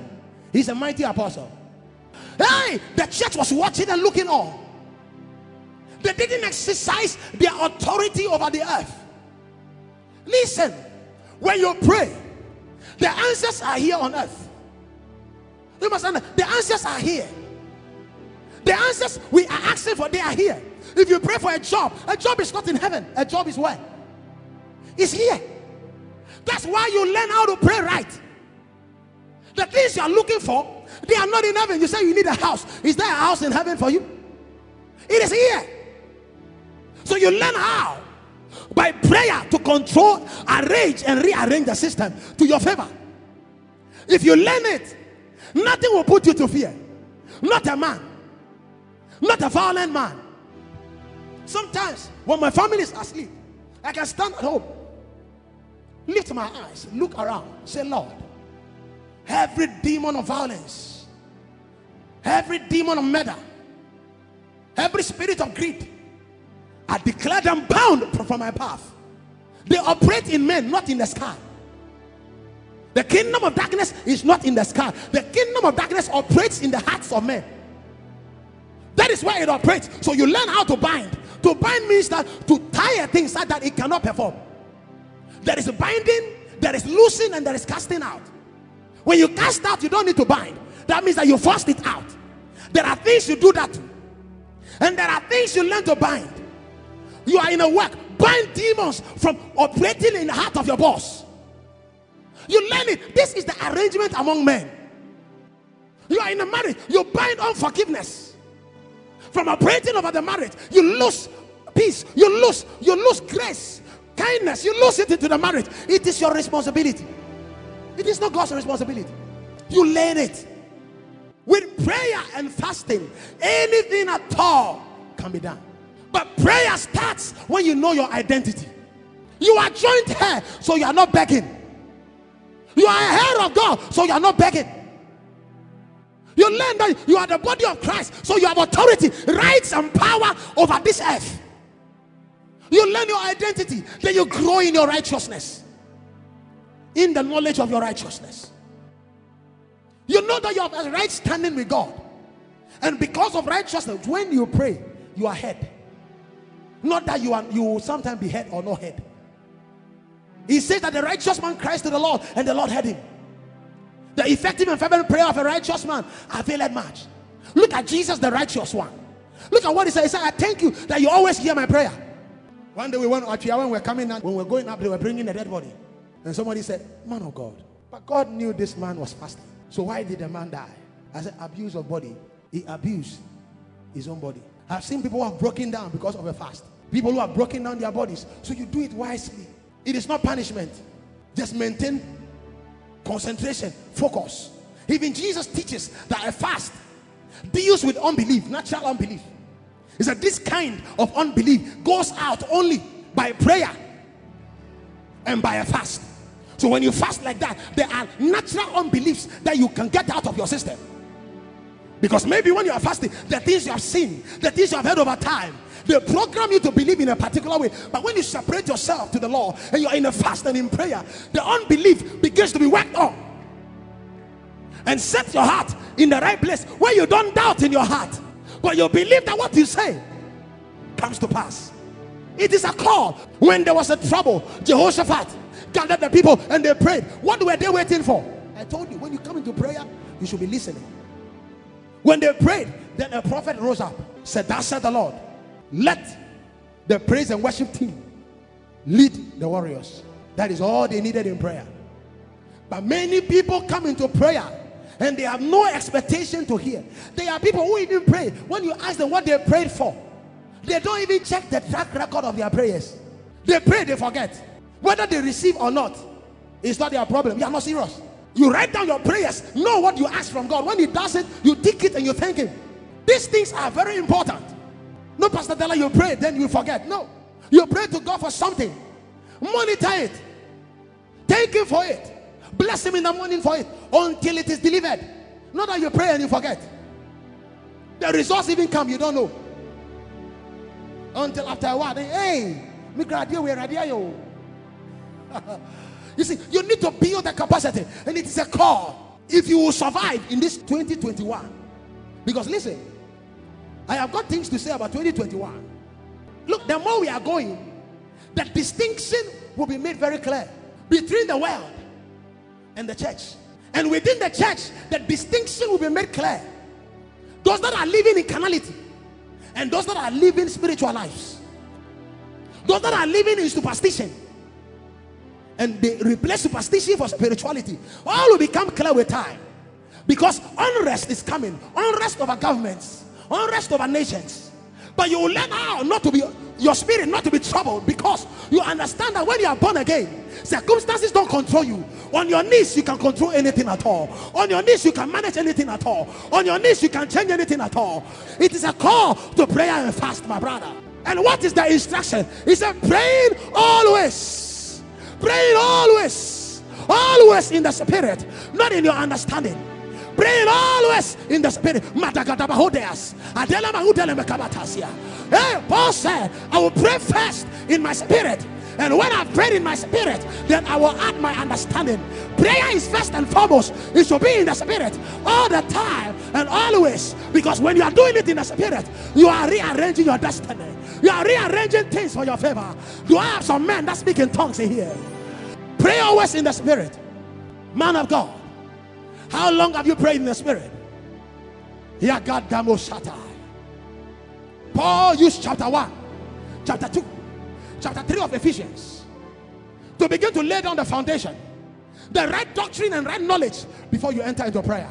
He's a mighty apostle. Hey, the church was watching and looking on. They didn't exercise their authority over the earth. Listen, when you pray, the answers are here on earth. You must understand, the answers are here. The answers we are asking for, they are here. If you pray for a job is not in heaven. A job is where? It's here. That's why you learn how to pray right. The things you are looking for, they are not in heaven. You say you need a house. Is there a house in heaven for you? It is here. So you learn how, by prayer, to control, arrange and rearrange the system to your favor. If you learn it, nothing will put you to fear. Not a man, not a violent man. Sometimes when my family is asleep, I can stand at home, lift my eyes, look around, say, Lord, every demon of violence, every demon of murder, every spirit of greed, I declare them bound from my path. They operate in men, not in the sky. The kingdom of darkness is not in the sky. The kingdom of darkness operates in the hearts of men. That is where it operates. So you learn how to bind. To bind means that to tie a thing so that it cannot perform. There is a binding, there is loosing, and there is casting out. When you cast out, you don't need to bind. That means that you forced it out. There are things you do that to, and there are things you learn to bind. You are in a work, bind demons from operating in the heart of your boss. You learn it. This is the arrangement among men. You are in a marriage, you bind unforgiveness from operating over the marriage. You lose peace, you lose grace, kindness, you lose it into the marriage. It is your responsibility. It is not God's responsibility. You learn it. With prayer and fasting, anything at all can be done. But prayer starts when you know your identity. You are joint heir, so you are not begging. You are a heir of God, so you are not begging. You learn that you are the body of Christ, so you have authority, rights, and power over this earth. You learn your identity, then you grow in your righteousness, in the knowledge of your righteousness. You know that you have a right standing with God, and because of righteousness, when you pray, you are head. Not that you will sometimes be head or not head. He says that the righteous man cries to the Lord, and the Lord heard him. The effective and fervent prayer of a righteous man availeth much. Look at Jesus, the righteous one. Look at what he said. He said, I thank you that you always hear my prayer. One day we went actually when we were coming out, when we were going up, they were bringing a dead body, and somebody said, man of God, but God knew this man was fasting, so why did the man die? I said, abuse of body. He abused his own body. I've seen people who have broken down because of a fast. People who have broken down their bodies. So you do it wisely. It is not punishment. Just maintain concentration, focus. Even Jesus teaches that a fast deals with unbelief, natural unbelief. He said this kind of unbelief goes out only by prayer and by a fast. So when you fast like that, there are natural unbeliefs that you can get out of your system. Because maybe when you are fasting, the things you have seen, the things you have heard over time, they program you to believe in a particular way. But when you separate yourself to the Lord and you are in a fast and in prayer, the unbelief begins to be worked on. And set your heart in the right place where you don't doubt in your heart, but you believe that what you say comes to pass. It is a call. When there was a trouble, Jehoshaphat gathered the people and they prayed. What were they waiting for? I told you, when you come into prayer, you should be listening. When they prayed, then a prophet rose up, said, thus said the Lord, let the praise and worship team lead the warriors. That is all they needed in prayer. But many people come into prayer and they have no expectation to hear. There are people who even pray. When you ask them what they prayed for, they don't even check the track record of their prayers. They pray, they forget. Whether they receive or not, it's not their problem. You are not serious. You write down your prayers, know what you ask from God. When he does it, you tick it and you thank him. These things are very important. No, Pastor Della, you pray, then you forget. No. You pray to God for something. Monitor it. Thank him for it. Bless him in the morning for it until it is delivered. Not that you pray and you forget. The results even come, you don't know. Until after a while, hey, you see, you need to build the capacity, and it is a call. If you will survive in this 2021, because listen, I have got things to say about 2021. Look, the more we are going, the distinction will be made very clear between the world and the church. And within the church, the distinction will be made clear. Those that are living in carnality and those that are living spiritual lives. Those that are living in superstition and they replace superstition for spirituality. All will become clear with time. Because unrest is coming. Unrest over governments. Unrest over nations. But you will learn how not to be, your spirit not to be troubled, because you understand that when you are born again, circumstances don't control you. On your knees you can control anything at all. On your knees you can manage anything at all. On your knees you can change anything at all. It is a call to prayer and fast, my brother. And what is the instruction? He said, praying always. Praying always. Always in the spirit, not in your understanding. Praying always in the spirit. Hey, Paul said, I will pray first in my spirit. And when I've prayed in my spirit, then I will add my understanding. Prayer is first and foremost. It should be in the spirit all the time and always. Because when you are doing it in the spirit, you are rearranging your destiny. You are rearranging things for your favor. Do I have some men that speak in tongues in here? Pray always in the spirit. Man of God, how long have you prayed in the spirit? Paul used chapter 1, chapter 2, chapter 3 of Ephesians to begin to lay down the foundation, the right doctrine and right knowledge before you enter into prayer.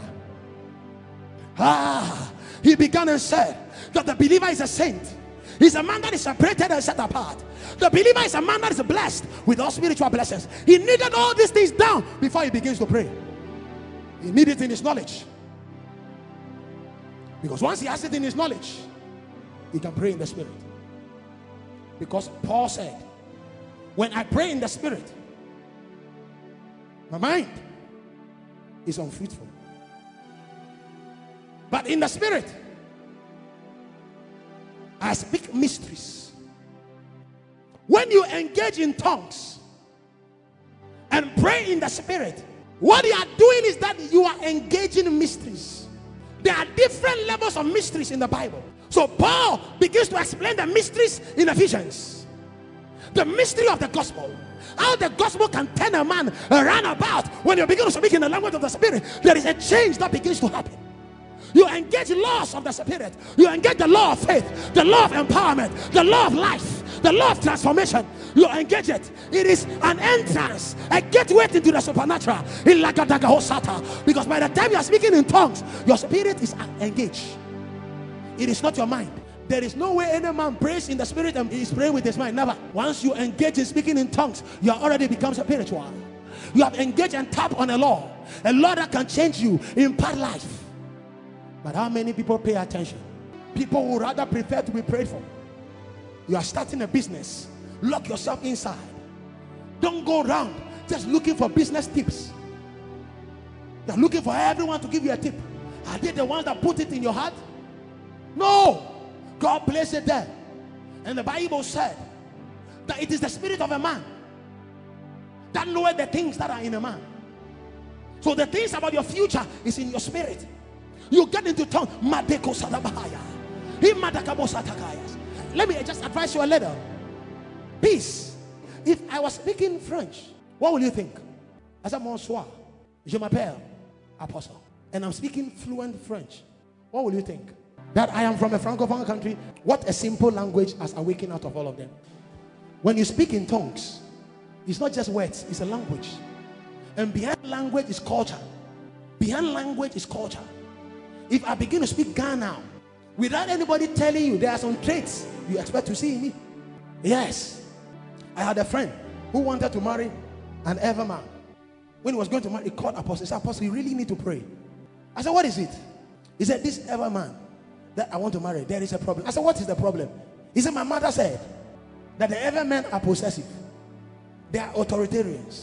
He began and said that the believer is a saint. He's a man that is separated and set apart. The believer is a man that is blessed with all spiritual blessings. He needed all these things down before he begins to pray. He needed it in his knowledge. Because once he has it in his knowledge, he can pray in the spirit. Because Paul said, when I pray in the spirit, my mind is unfruitful. But in the spirit, I speak mysteries. When you engage in tongues and pray in the spirit, what you are doing is that you are engaging mysteries. There are different levels of mysteries in the Bible. So Paul begins to explain the mysteries in Ephesians. The mystery of the gospel. How the gospel can turn a man around about. When you begin to speak in the language of the spirit, there is a change that begins to happen. You engage laws of the spirit. You engage the law of faith, the law of empowerment, the law of life, the law of transformation. You engage it. It is an entrance, a gateway into the supernatural. Because by the time you are speaking in tongues, your spirit is engaged. It is not your mind. There is no way any man prays in the spirit and is praying with his mind. Never. Once you engage in speaking in tongues, you have already become spiritual. You have engaged and tapped on a law that can change you, impart life. But how many people pay attention? People would rather prefer to be prayed for. You are starting a business. Lock yourself inside. Don't go around just looking for business tips. They're looking for everyone to give you a tip. Are they the ones that put it in your heart? No. God placed it there. And the Bible said that it is the spirit of a man that knoweth the things that are in a man. So the things about your future is in your spirit. You get into tongue. Let me just advise you a little. Peace. If I was speaking French, what will you think? I said, bonsoir, je m'appelle Apostle, and I'm speaking fluent French. What will you think? That I am from a francophone country. What a simple language has awakened out of all of them. When you speak in tongues, it's not just words, it's a language. And behind language is culture. Behind language is culture. If I begin to speak Ghana now, without anybody telling you, there are some traits you expect to see in me. Yes. I had a friend who wanted to marry an Everman. When he was going to marry, he called Apostle. He said, Apostle, you really need to pray. I said, what is it? He said, this Everman that I want to marry, there is a problem. I said, what is the problem? He said, my mother said that the Evermen are possessive. They are authoritarians.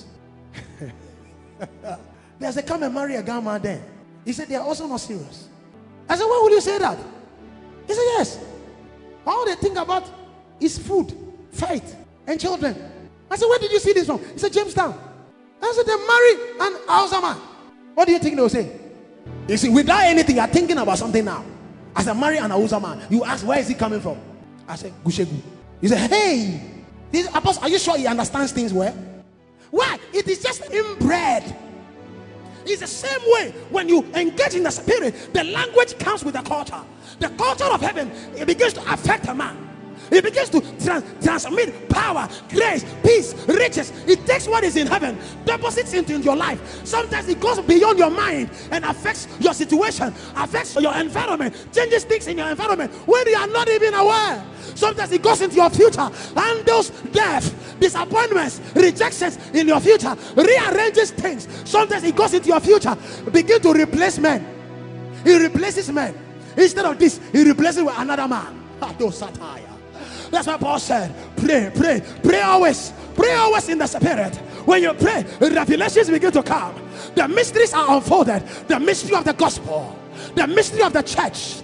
They said, come and marry a Ghana then. He said, they are also not serious. I said, why would you say that? He said, yes. All they think about is food, fight, and children. I said, where did you see this from? He said, Jamestown. I said, they marry an Hausa man. What do you think they will say? You see, without anything, you are thinking about something now. As a married and a Hausa man, you ask, where is he coming from? I say, Gushegu. You say, hey, this apostle, are you sure he understands things well? Why? It is just inbred. It's the same way when you engage in the spirit, the language comes with the culture. The culture of heaven, it begins to affect a man. It begins to transmit power, grace, peace, riches. It takes what is in heaven, deposits it in your life. Sometimes it goes beyond your mind and affects your situation, affects your environment, changes things in your environment when you are not even aware. Sometimes it goes into your future, and those death, disappointments, rejections in your future rearranges things. Sometimes it goes into your future, begin to replace men. He replaces men. Instead of this, he replaces with another man. That's why Paul said, pray always in the spirit. When you pray, revelations begin to come. The mysteries are unfolded. The mystery of the gospel, the mystery of the church.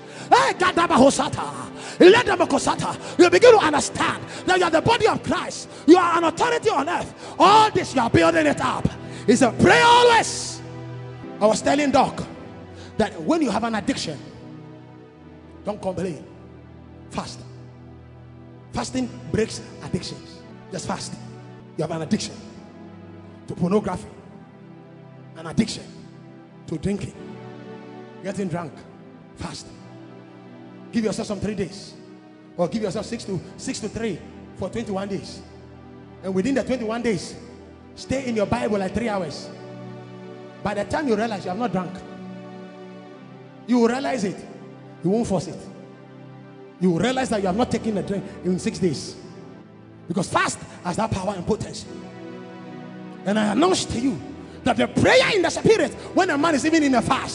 You begin to understand that you are the body of Christ. You are an authority on earth. All this, you are building it up. He said, pray always. I was telling Doc that when you have an addiction, don't complain. Fast. Fasting breaks addictions. Just fast. You have an addiction to pornography, an addiction to drinking, getting drunk. Fast. Give yourself some 3 days, or give yourself 6 to 3 for 21 days. And within the 21 days, stay in your Bible like 3 hours. By the time you realize you have not drunk, you will realize it. You won't force it. You will realize that you have not taken a drink in 6 days, because fast has that power and potency. And I announce to you that the prayer in the spirit, when a man is even in a fast,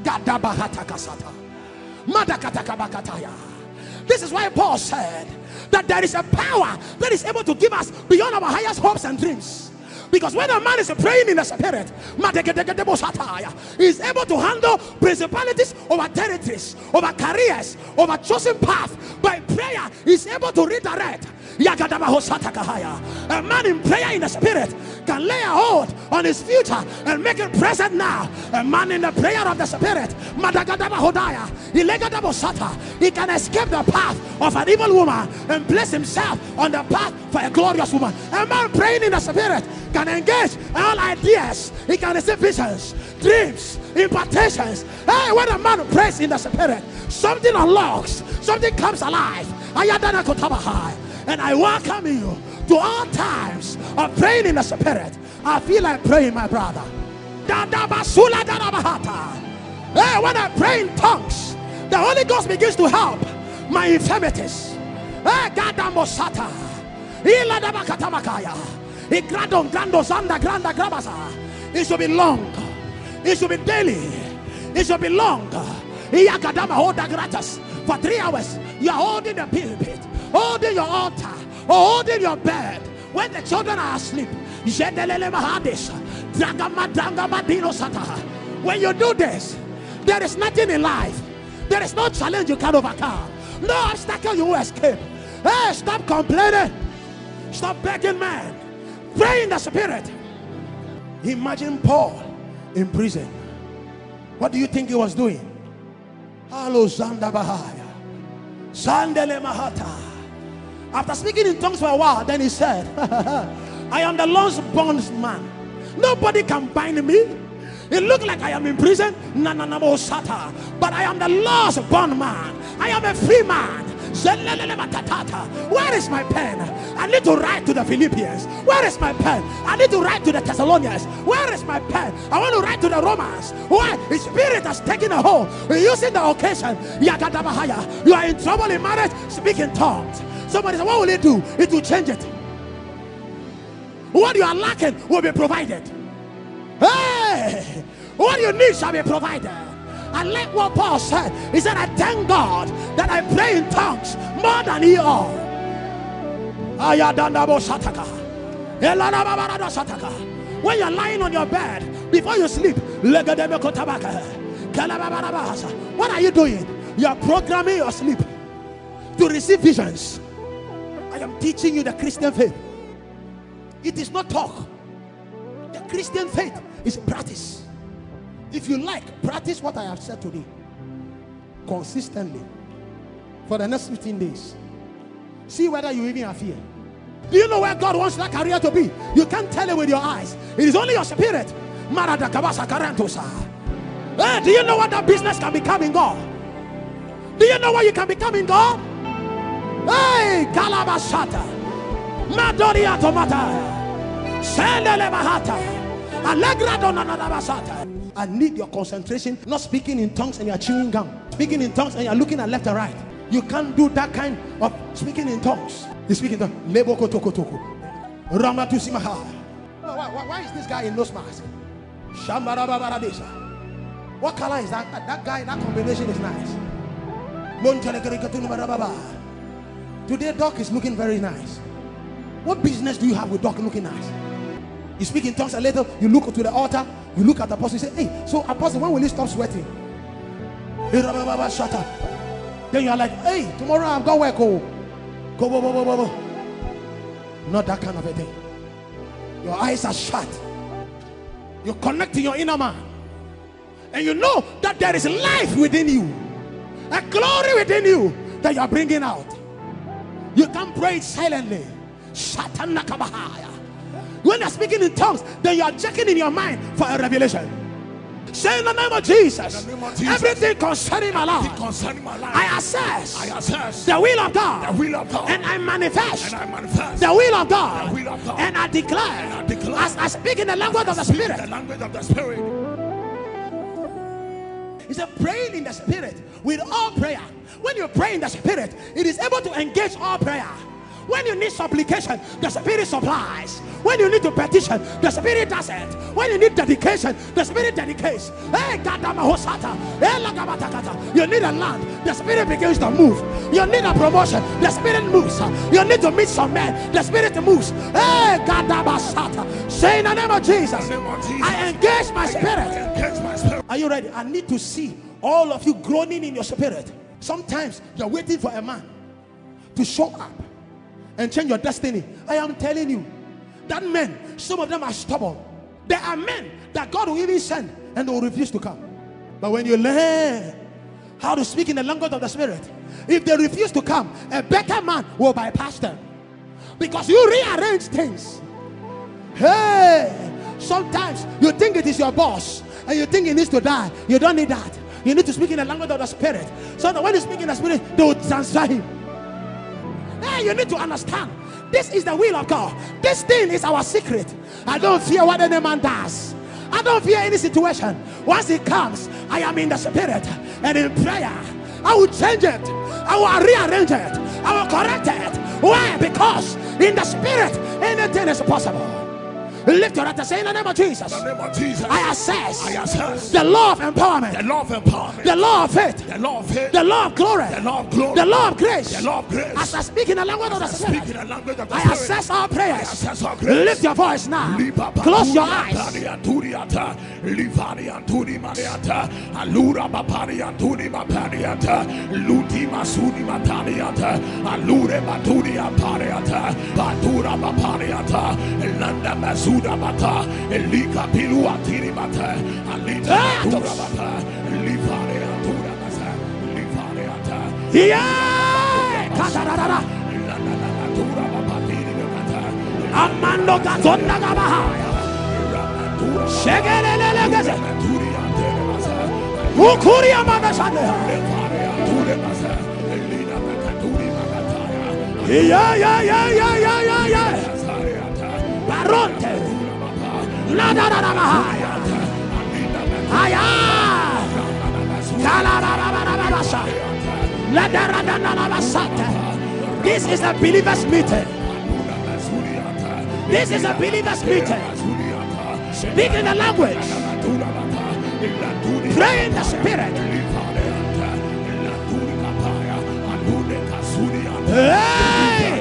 this is why Paul said that there is a power that is able to give us beyond our highest hopes and dreams. Because when a man is praying in the spirit, he is able to handle principalities over territories, over careers, over chosen path. By prayer, he is able to redirect. A man in prayer in the spirit can lay a hold on his future and make it present now. A man in the prayer of the spirit, he can escape the path of an evil woman and place himself on the path for a glorious woman. A man praying in the spirit can engage all ideas. He can receive visions, dreams, impartations. Hey, when a man prays in the spirit, something unlocks, something comes alive. And I welcome you to all times of praying in the spirit. I feel like praying, my brother. Hey, when I pray in tongues, the Holy Ghost begins to help my infirmities. Hey, it should be long. It should be daily. It should be long. For 3 hours, you are holding the pulpit, holding your altar, or holding your bed when the children are asleep. When you do this, there is nothing in life. There is no challenge you can overcome, no obstacle you will escape. Hey, stop complaining. Stop begging, man. Pray in the spirit. Imagine Paul in prison. What do you think he was doing? Hello, Zanda Bahaya. Sandele Mahata. After speaking in tongues for a while, then he said, I am the Lord's bondsman. Nobody can bind me. It looked like I am in prison, but I am the Lord's bondman. I am a free man. Where is my pen? I need to write to the Philippians. Where is my pen? I need to write to the Thessalonians. Where is my pen? I want to write to the Romans. Why? His spirit has taken a hold. Using the occasion, you are in trouble in marriage, speak in tongues. Somebody said, what will it do? It will change it. What you are lacking will be provided. Hey, what you need shall be provided. I like what Paul said. He said, I thank God that I pray in tongues more than ye all. When you're lying on your bed, before you sleep, what are you doing? You are programming your sleep to receive visions. I am teaching you the Christian faith. It is not talk. The Christian faith is practice. if you like, practice what I have said today consistently for the next 15 days. See whether you even have fear. Do you know where God wants that career to be? You can't tell it with your eyes. It is only your spirit. Hey, do you know what that business can become in God? Do you know what you can become in God? Hey, Kalabashata, Madoria Tomata, Sendele Bahata, Allegra Donanabasata. I need your concentration, not speaking in tongues and you're chewing gum, speaking in tongues and you're looking at left and right. You can't do that kind of speaking in tongues. You speak in tongues. Leboko toko toko. Ramatu Simaha. Why is this guy in nose mask? Shambarabaradesa. What color is that? That guy, that combination is nice. Today, Doc is looking very nice. What business do you have with Doc looking nice? You speak in tongues a little, you look to the altar, you look at the apostle, you say, hey, so apostle, when will you stop sweating? Shut up. Then you are like, hey, tomorrow I've got work. Go. Not that kind of a thing. Your eyes are shut. You connect to your inner man. And you know that there is life within you. A glory within you that you are bringing out. You can't pray it silently. When you're speaking in tongues, then you are checking in your mind for a revelation. Say in the name of Jesus, everything concerning my life, I assess the will of God, and I manifest the will of God, and I declare as I speak in the language of the Spirit. He said, praying in the Spirit with all prayer. When you pray in the Spirit, it is able to engage all prayer. When you need supplication, the Spirit supplies. When you need to petition, the Spirit does it. When you need dedication, the Spirit dedicates. You need a land, the Spirit begins to move. You need a promotion, the Spirit moves. You need to meet some men, the Spirit moves. Say in the name of Jesus, I engage my spirit. Are you ready? I need to see all of you groaning in your spirit. Sometimes you're waiting for a man to show up and change your destiny. I am telling you that men, some of them are stubborn. There are men that God will even send and they will refuse to come. But when you learn how to speak in the language of the Spirit, if they refuse to come, a better man will bypass them, because you rearrange things. Hey, sometimes you think it is your boss and you think he needs to die. You don't need that. You need to speak in the language of the Spirit, so that when you speak in the Spirit, they will transfer him. Hey, you need to understand, this is the will of God. This thing is our secret. I don't fear what any man does. I don't fear any situation. Once it comes, I am in the Spirit and in prayer. I will change it. I will rearrange it. I will correct it. Why? Because in the Spirit, anything is possible. Lift your right and say, in the name of Jesus, I assess the law of empowerment, the law of faith, the law of glory, the law of grace. As I speak in the language of the Spirit, I assess our prayers. Lift your voice now. Close your eyes. Bata, Elika Pilua Tiribata, Alita Bata, Livare Atura Basa, Livare Ata, Katarada, Lanatura Bapatiri Bata, Amando Gatonda Gabahaya, Shegele Gaza, Mukuria Madasana, Ture Basa, Elina Makaturi Magataya, yeah. Baronte. Nada This is a believer's meeting. This is a believer's meeting. Speak in the language. Pray in the Spirit. Hey!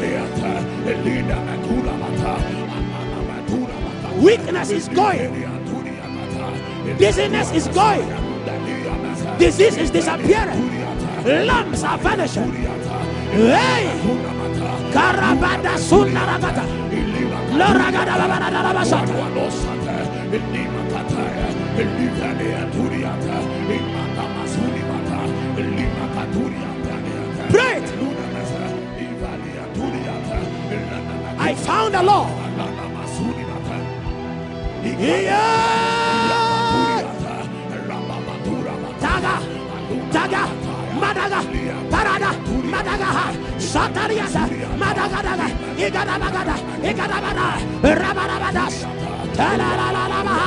Weakness is going. Dizziness is going. Disease is disappearing. Lumps are vanishing. Hey! Karabada Sundaragata. Loragada Babada Basata. Pray it. I found the Lord. Taga, Madaga, Parada, Madagaha, Satariasa, Madagadaga, Igadabagada, Igadabada, Rabarabadas, Talalalabaha.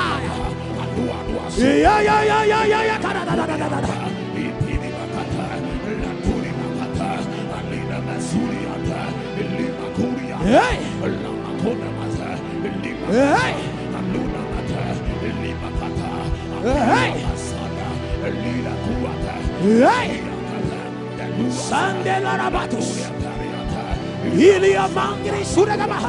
Sandela Rabatus Ilia Mangri Suragabaha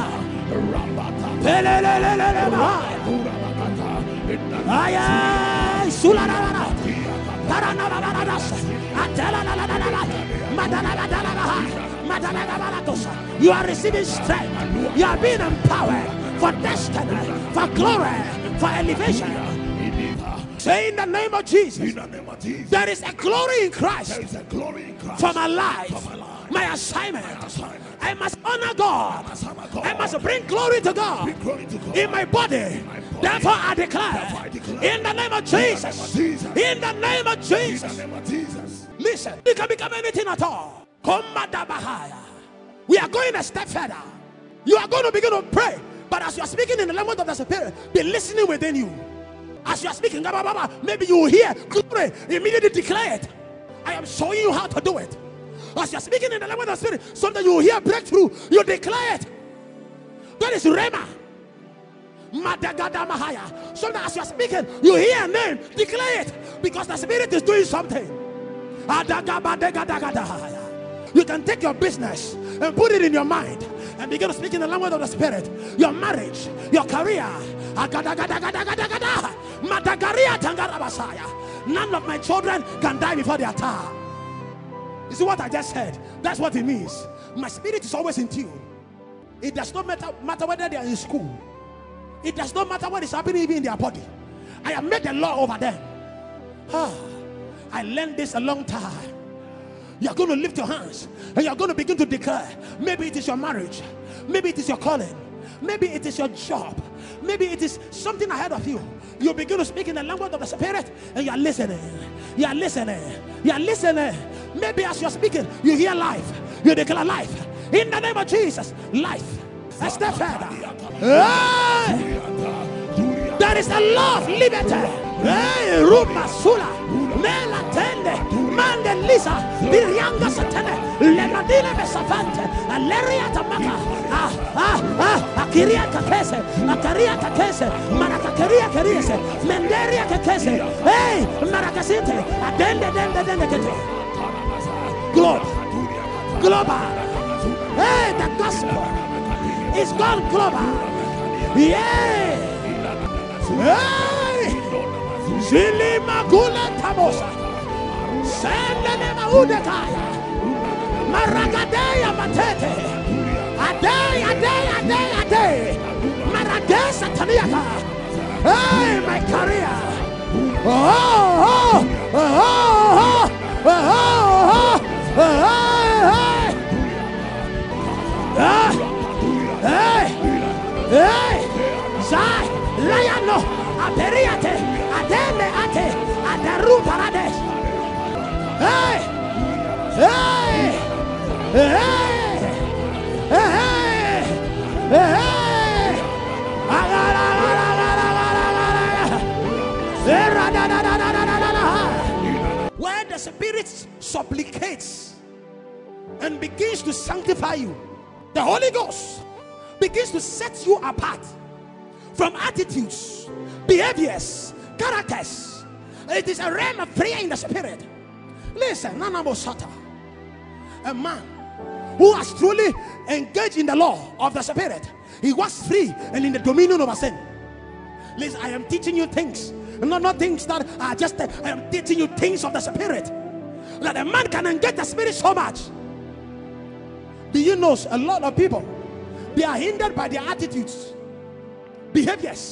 Aya Sularana Paranavaradas Atela Madana. You are receiving strength. You are being empowered for destiny, for glory, for elevation. Say in the name of Jesus, there is a glory in Christ for my life, my assignment. I must honor God. I must bring glory to God in my body. Therefore I declare in the name of Jesus, in the name of Jesus. Listen, you can become anything at all. We are going a step further. You are going to begin to pray, but as you are speaking in the language of the Spirit, be listening within you. As you are speaking, maybe you will hear glory, immediately declare it. I am showing you how to do it. As you are speaking in the language of the Spirit, sometimes you will hear breakthrough, you declare it. That is Rema. Sometimes as you are speaking, you hear a name, declare it, because the Spirit is doing something. You can take your business and put it in your mind and begin to speak in the language of the Spirit. Your marriage, your career. None of my children can die before their time. You see what I just said? That's what it means. My spirit is always in tune. It does not matter whether they are in school. It does not matter what is happening even in their body. I have made a law over them. I learned this a long time. You are going to lift your hands and you are going to begin to declare. Maybe it is your marriage, maybe it is your calling, maybe it is your job, maybe it is something ahead of you. You begin to speak in the language of the Spirit and you are listening. You are listening. You are listening. Maybe as you are speaking, you hear life. You declare life. In the name of Jesus, life. A step further. There is a law of liberty. Ruma Sula, Mela Tende, Mande Lisa, Birianga Satane, Lemadile Besavante, Aleria Tamaka, Akiria Kakese, Akaria Kakese, Marakaria Karise, Menderia Kakese, hey, Marakasinte, Adende Kete. Global. Hey, the gospel is gone global. Yeah. Hey. Zilima Gula Tabosa Sendene Maudekaya Maragadea Matete Ade Maradesa Taniaka. Hey, my career. Hey, Zai Layano Aperiate Adele Ate Adaru Parades. Hey! Where the Spirit supplicates and begins to sanctify you, the Holy Ghost begins to set you apart from attitudes, behaviors, characters. It is a realm of prayer in the Spirit. Listen, Nanamosata, a man who has truly engaged in the law of the Spirit, he was free and in the dominion of sin. Listen, I am teaching you things, not things that are just, I am teaching you things of the Spirit, that a man can engage the Spirit so much. Do you know a lot of people, they are hindered by their attitudes, behaviors,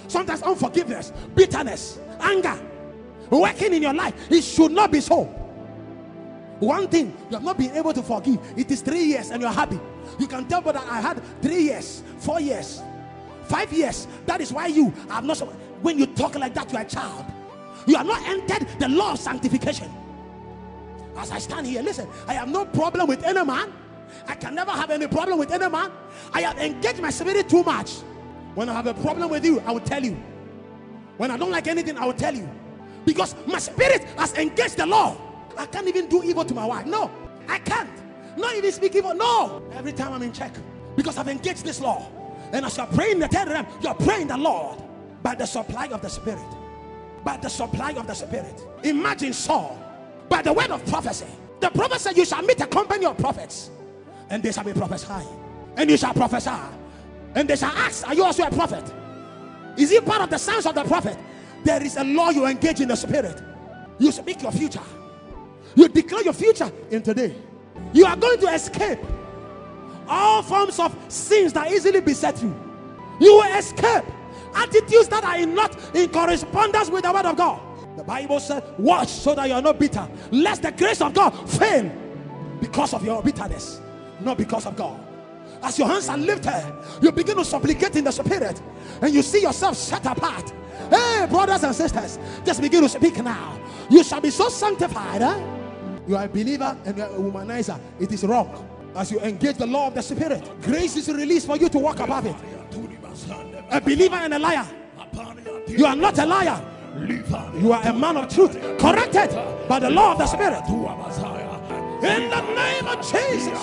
Sometimes unforgiveness, bitterness, anger working in your life. It should not be so. One thing you have not been able to forgive, it is 3 years and you're happy. You can tell, but I had 3 years, 4 years, 5 years. That is why you have not. When you talk like that to a child, you have not entered the law of sanctification. As I stand here, listen, I have no problem with any man. I can never have any problem with any man. I have engaged my spirit too much. When I have a problem with you, I will tell you. When I don't like anything, I will tell you. Because my spirit has engaged the law. I can't even do evil to my wife. No, I can't. Not even speak evil. No. Every time I'm in check. Because I've engaged this law. And as you're praying the third realm, you're praying the Lord by the supply of the Spirit. By the supply of the Spirit. Imagine Saul, by the word of prophecy. The prophet said, you shall meet a company of prophets, and they shall be prophesying. And you shall prophesy. And they shall ask, are you also a prophet? Is he part of the sons of the prophet? There is a law you engage in the Spirit. You speak your future. You declare your future in today. You are going to escape all forms of sins that easily beset you. You will escape attitudes that are not in correspondence with the word of God. The Bible said, watch so that you are not bitter, lest the grace of God fail because of your bitterness, not because of God. As your hands are lifted, you begin to supplicate in the Spirit, and you see yourself set apart. Hey, brothers and sisters, just begin to speak now. You shall be so sanctified. You are a believer and you are a womanizer. It is wrong. As you engage the law of the Spirit, grace is released for you to walk above it. A believer and a liar. You are not a liar. You are a man of truth, corrected by the law of the Spirit. In the name of Jesus,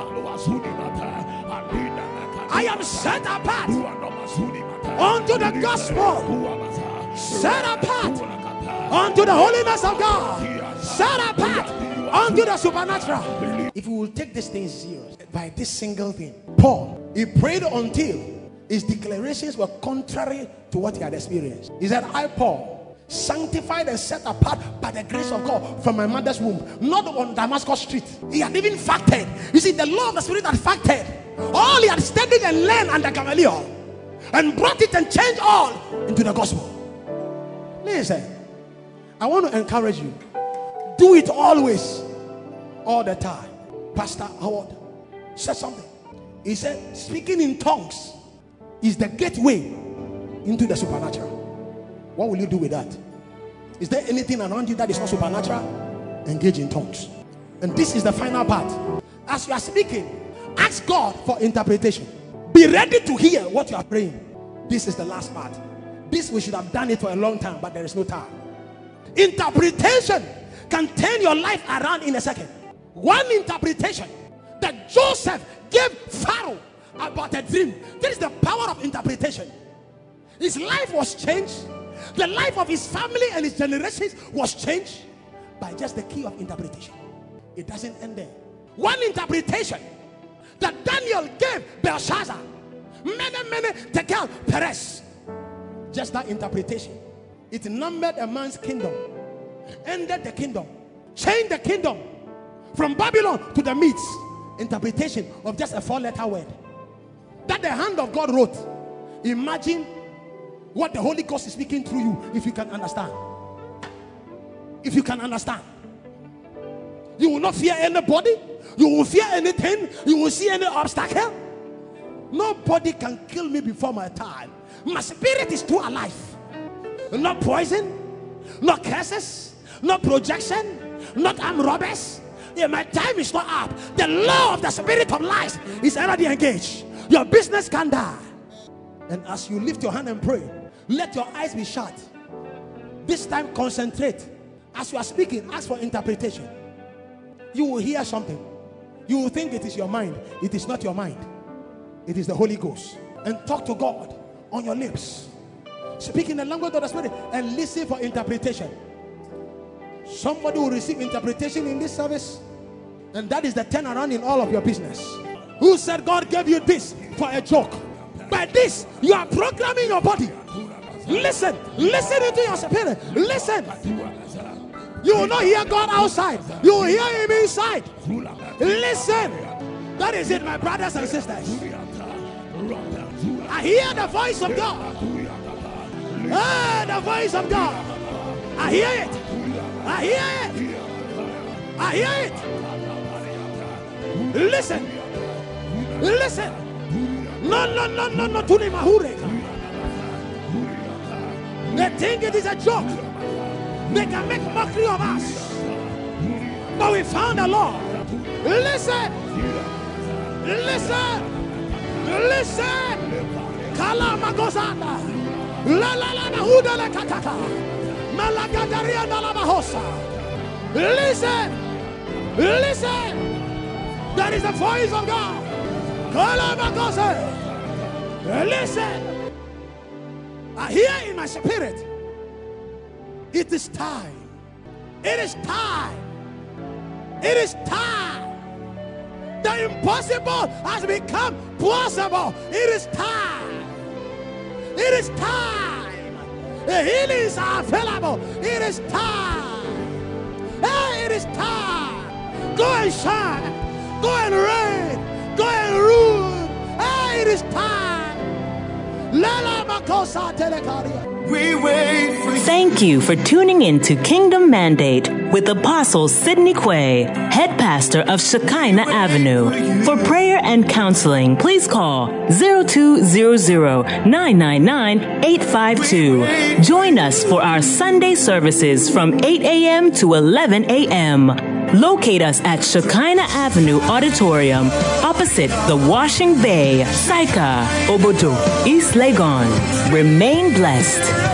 I am set apart unto the gospel, set apart unto the holiness of God, set apart unto the supernatural. If we will take this thing serious by this single thing, Paul, he prayed until his declarations were contrary to what he had experienced. He said, I, Paul, sanctified and set apart by the grace of God from my mother's womb, not on Damascus Street. He had even factored. You see, the law of the Spirit had factored all he had studied and learned under Gamaliel, and brought it and changed all into the gospel. Listen, I want to encourage you. Do it always, all the time. Pastor Howard said something. He said, speaking in tongues is the gateway into the supernatural. What will you do with that? Is there anything around you that is not supernatural? Engage in tongues. And this is the final part. As you are speaking, ask God for interpretation. Be ready to hear what you are praying. This is the last part. This we should have done it for a long time, but there is no time. Interpretation can turn your life around in a second. One interpretation that Joseph gave Pharaoh about a dream. This is the power of interpretation. His life was changed. The life of his family and his generations was changed by just the key of interpretation. It doesn't end there. One interpretation that Daniel gave Belshazzar, many Tekel Peres. Just that interpretation. It numbered a man's kingdom, ended the kingdom, changed the kingdom from Babylon to the Medes. Interpretation of just a 4-letter word that the hand of God wrote. Imagine what the Holy Ghost is speaking through you. If you can understand, if you can understand, you will not fear anybody. You will fear anything. You will see any obstacle. Nobody can kill me before my time. My spirit is too alive. Not poison, not curses, not projection, not armed robbers. Yeah, my time is not up. The law of the spirit of life is already engaged. Your business can die. And as you lift your hand and pray, let your eyes be shut. This time concentrate. As you are speaking, ask for interpretation. You will hear something. You will think it is your mind. It is not your mind. It is the Holy Ghost. And talk to God on your lips. Speak in the language of the Spirit and listen for interpretation. Somebody will receive interpretation in this service, and that is the turnaround in all of your business. Who said God gave you this for a joke? By this, you are programming your body. Listen into your spirit. Listen. You will not hear God outside. You will hear him inside. Listen. That is it, my brothers and sisters. I hear the voice of God. Ah, the voice of God. I hear it. I hear it. I hear it. Listen. Listen. No. Tuni mahureka. They think it is a joke. They can make mockery of us. But we found the Lord. Listen. Listen. Listen. Kala magozanda. La mahuda la kataka. Malagadaria na la mahosa. Listen. Listen. That is the voice of God. Kala magoze. Listen. I hear in my spirit. It is time. It is time. It is time. The impossible has become possible. It is time. It is time. The healings are available. It is time. Hey, it is time. Go and shine. Go and reign. Go and rule. Hey, it is time. Lala makosa telekaria. We wait for you. Thank you for tuning in to Kingdom Mandate with Apostle Sidney Quay, head pastor of Shekinah Avenue. For prayer and counseling, please call 0200-999-852. Join us for our Sunday services from 8 a.m. to 11 a.m. Locate us at Shekinah Avenue Auditorium, opposite the Washing Bay, Saika, Obodo, East Legon. Remain blessed.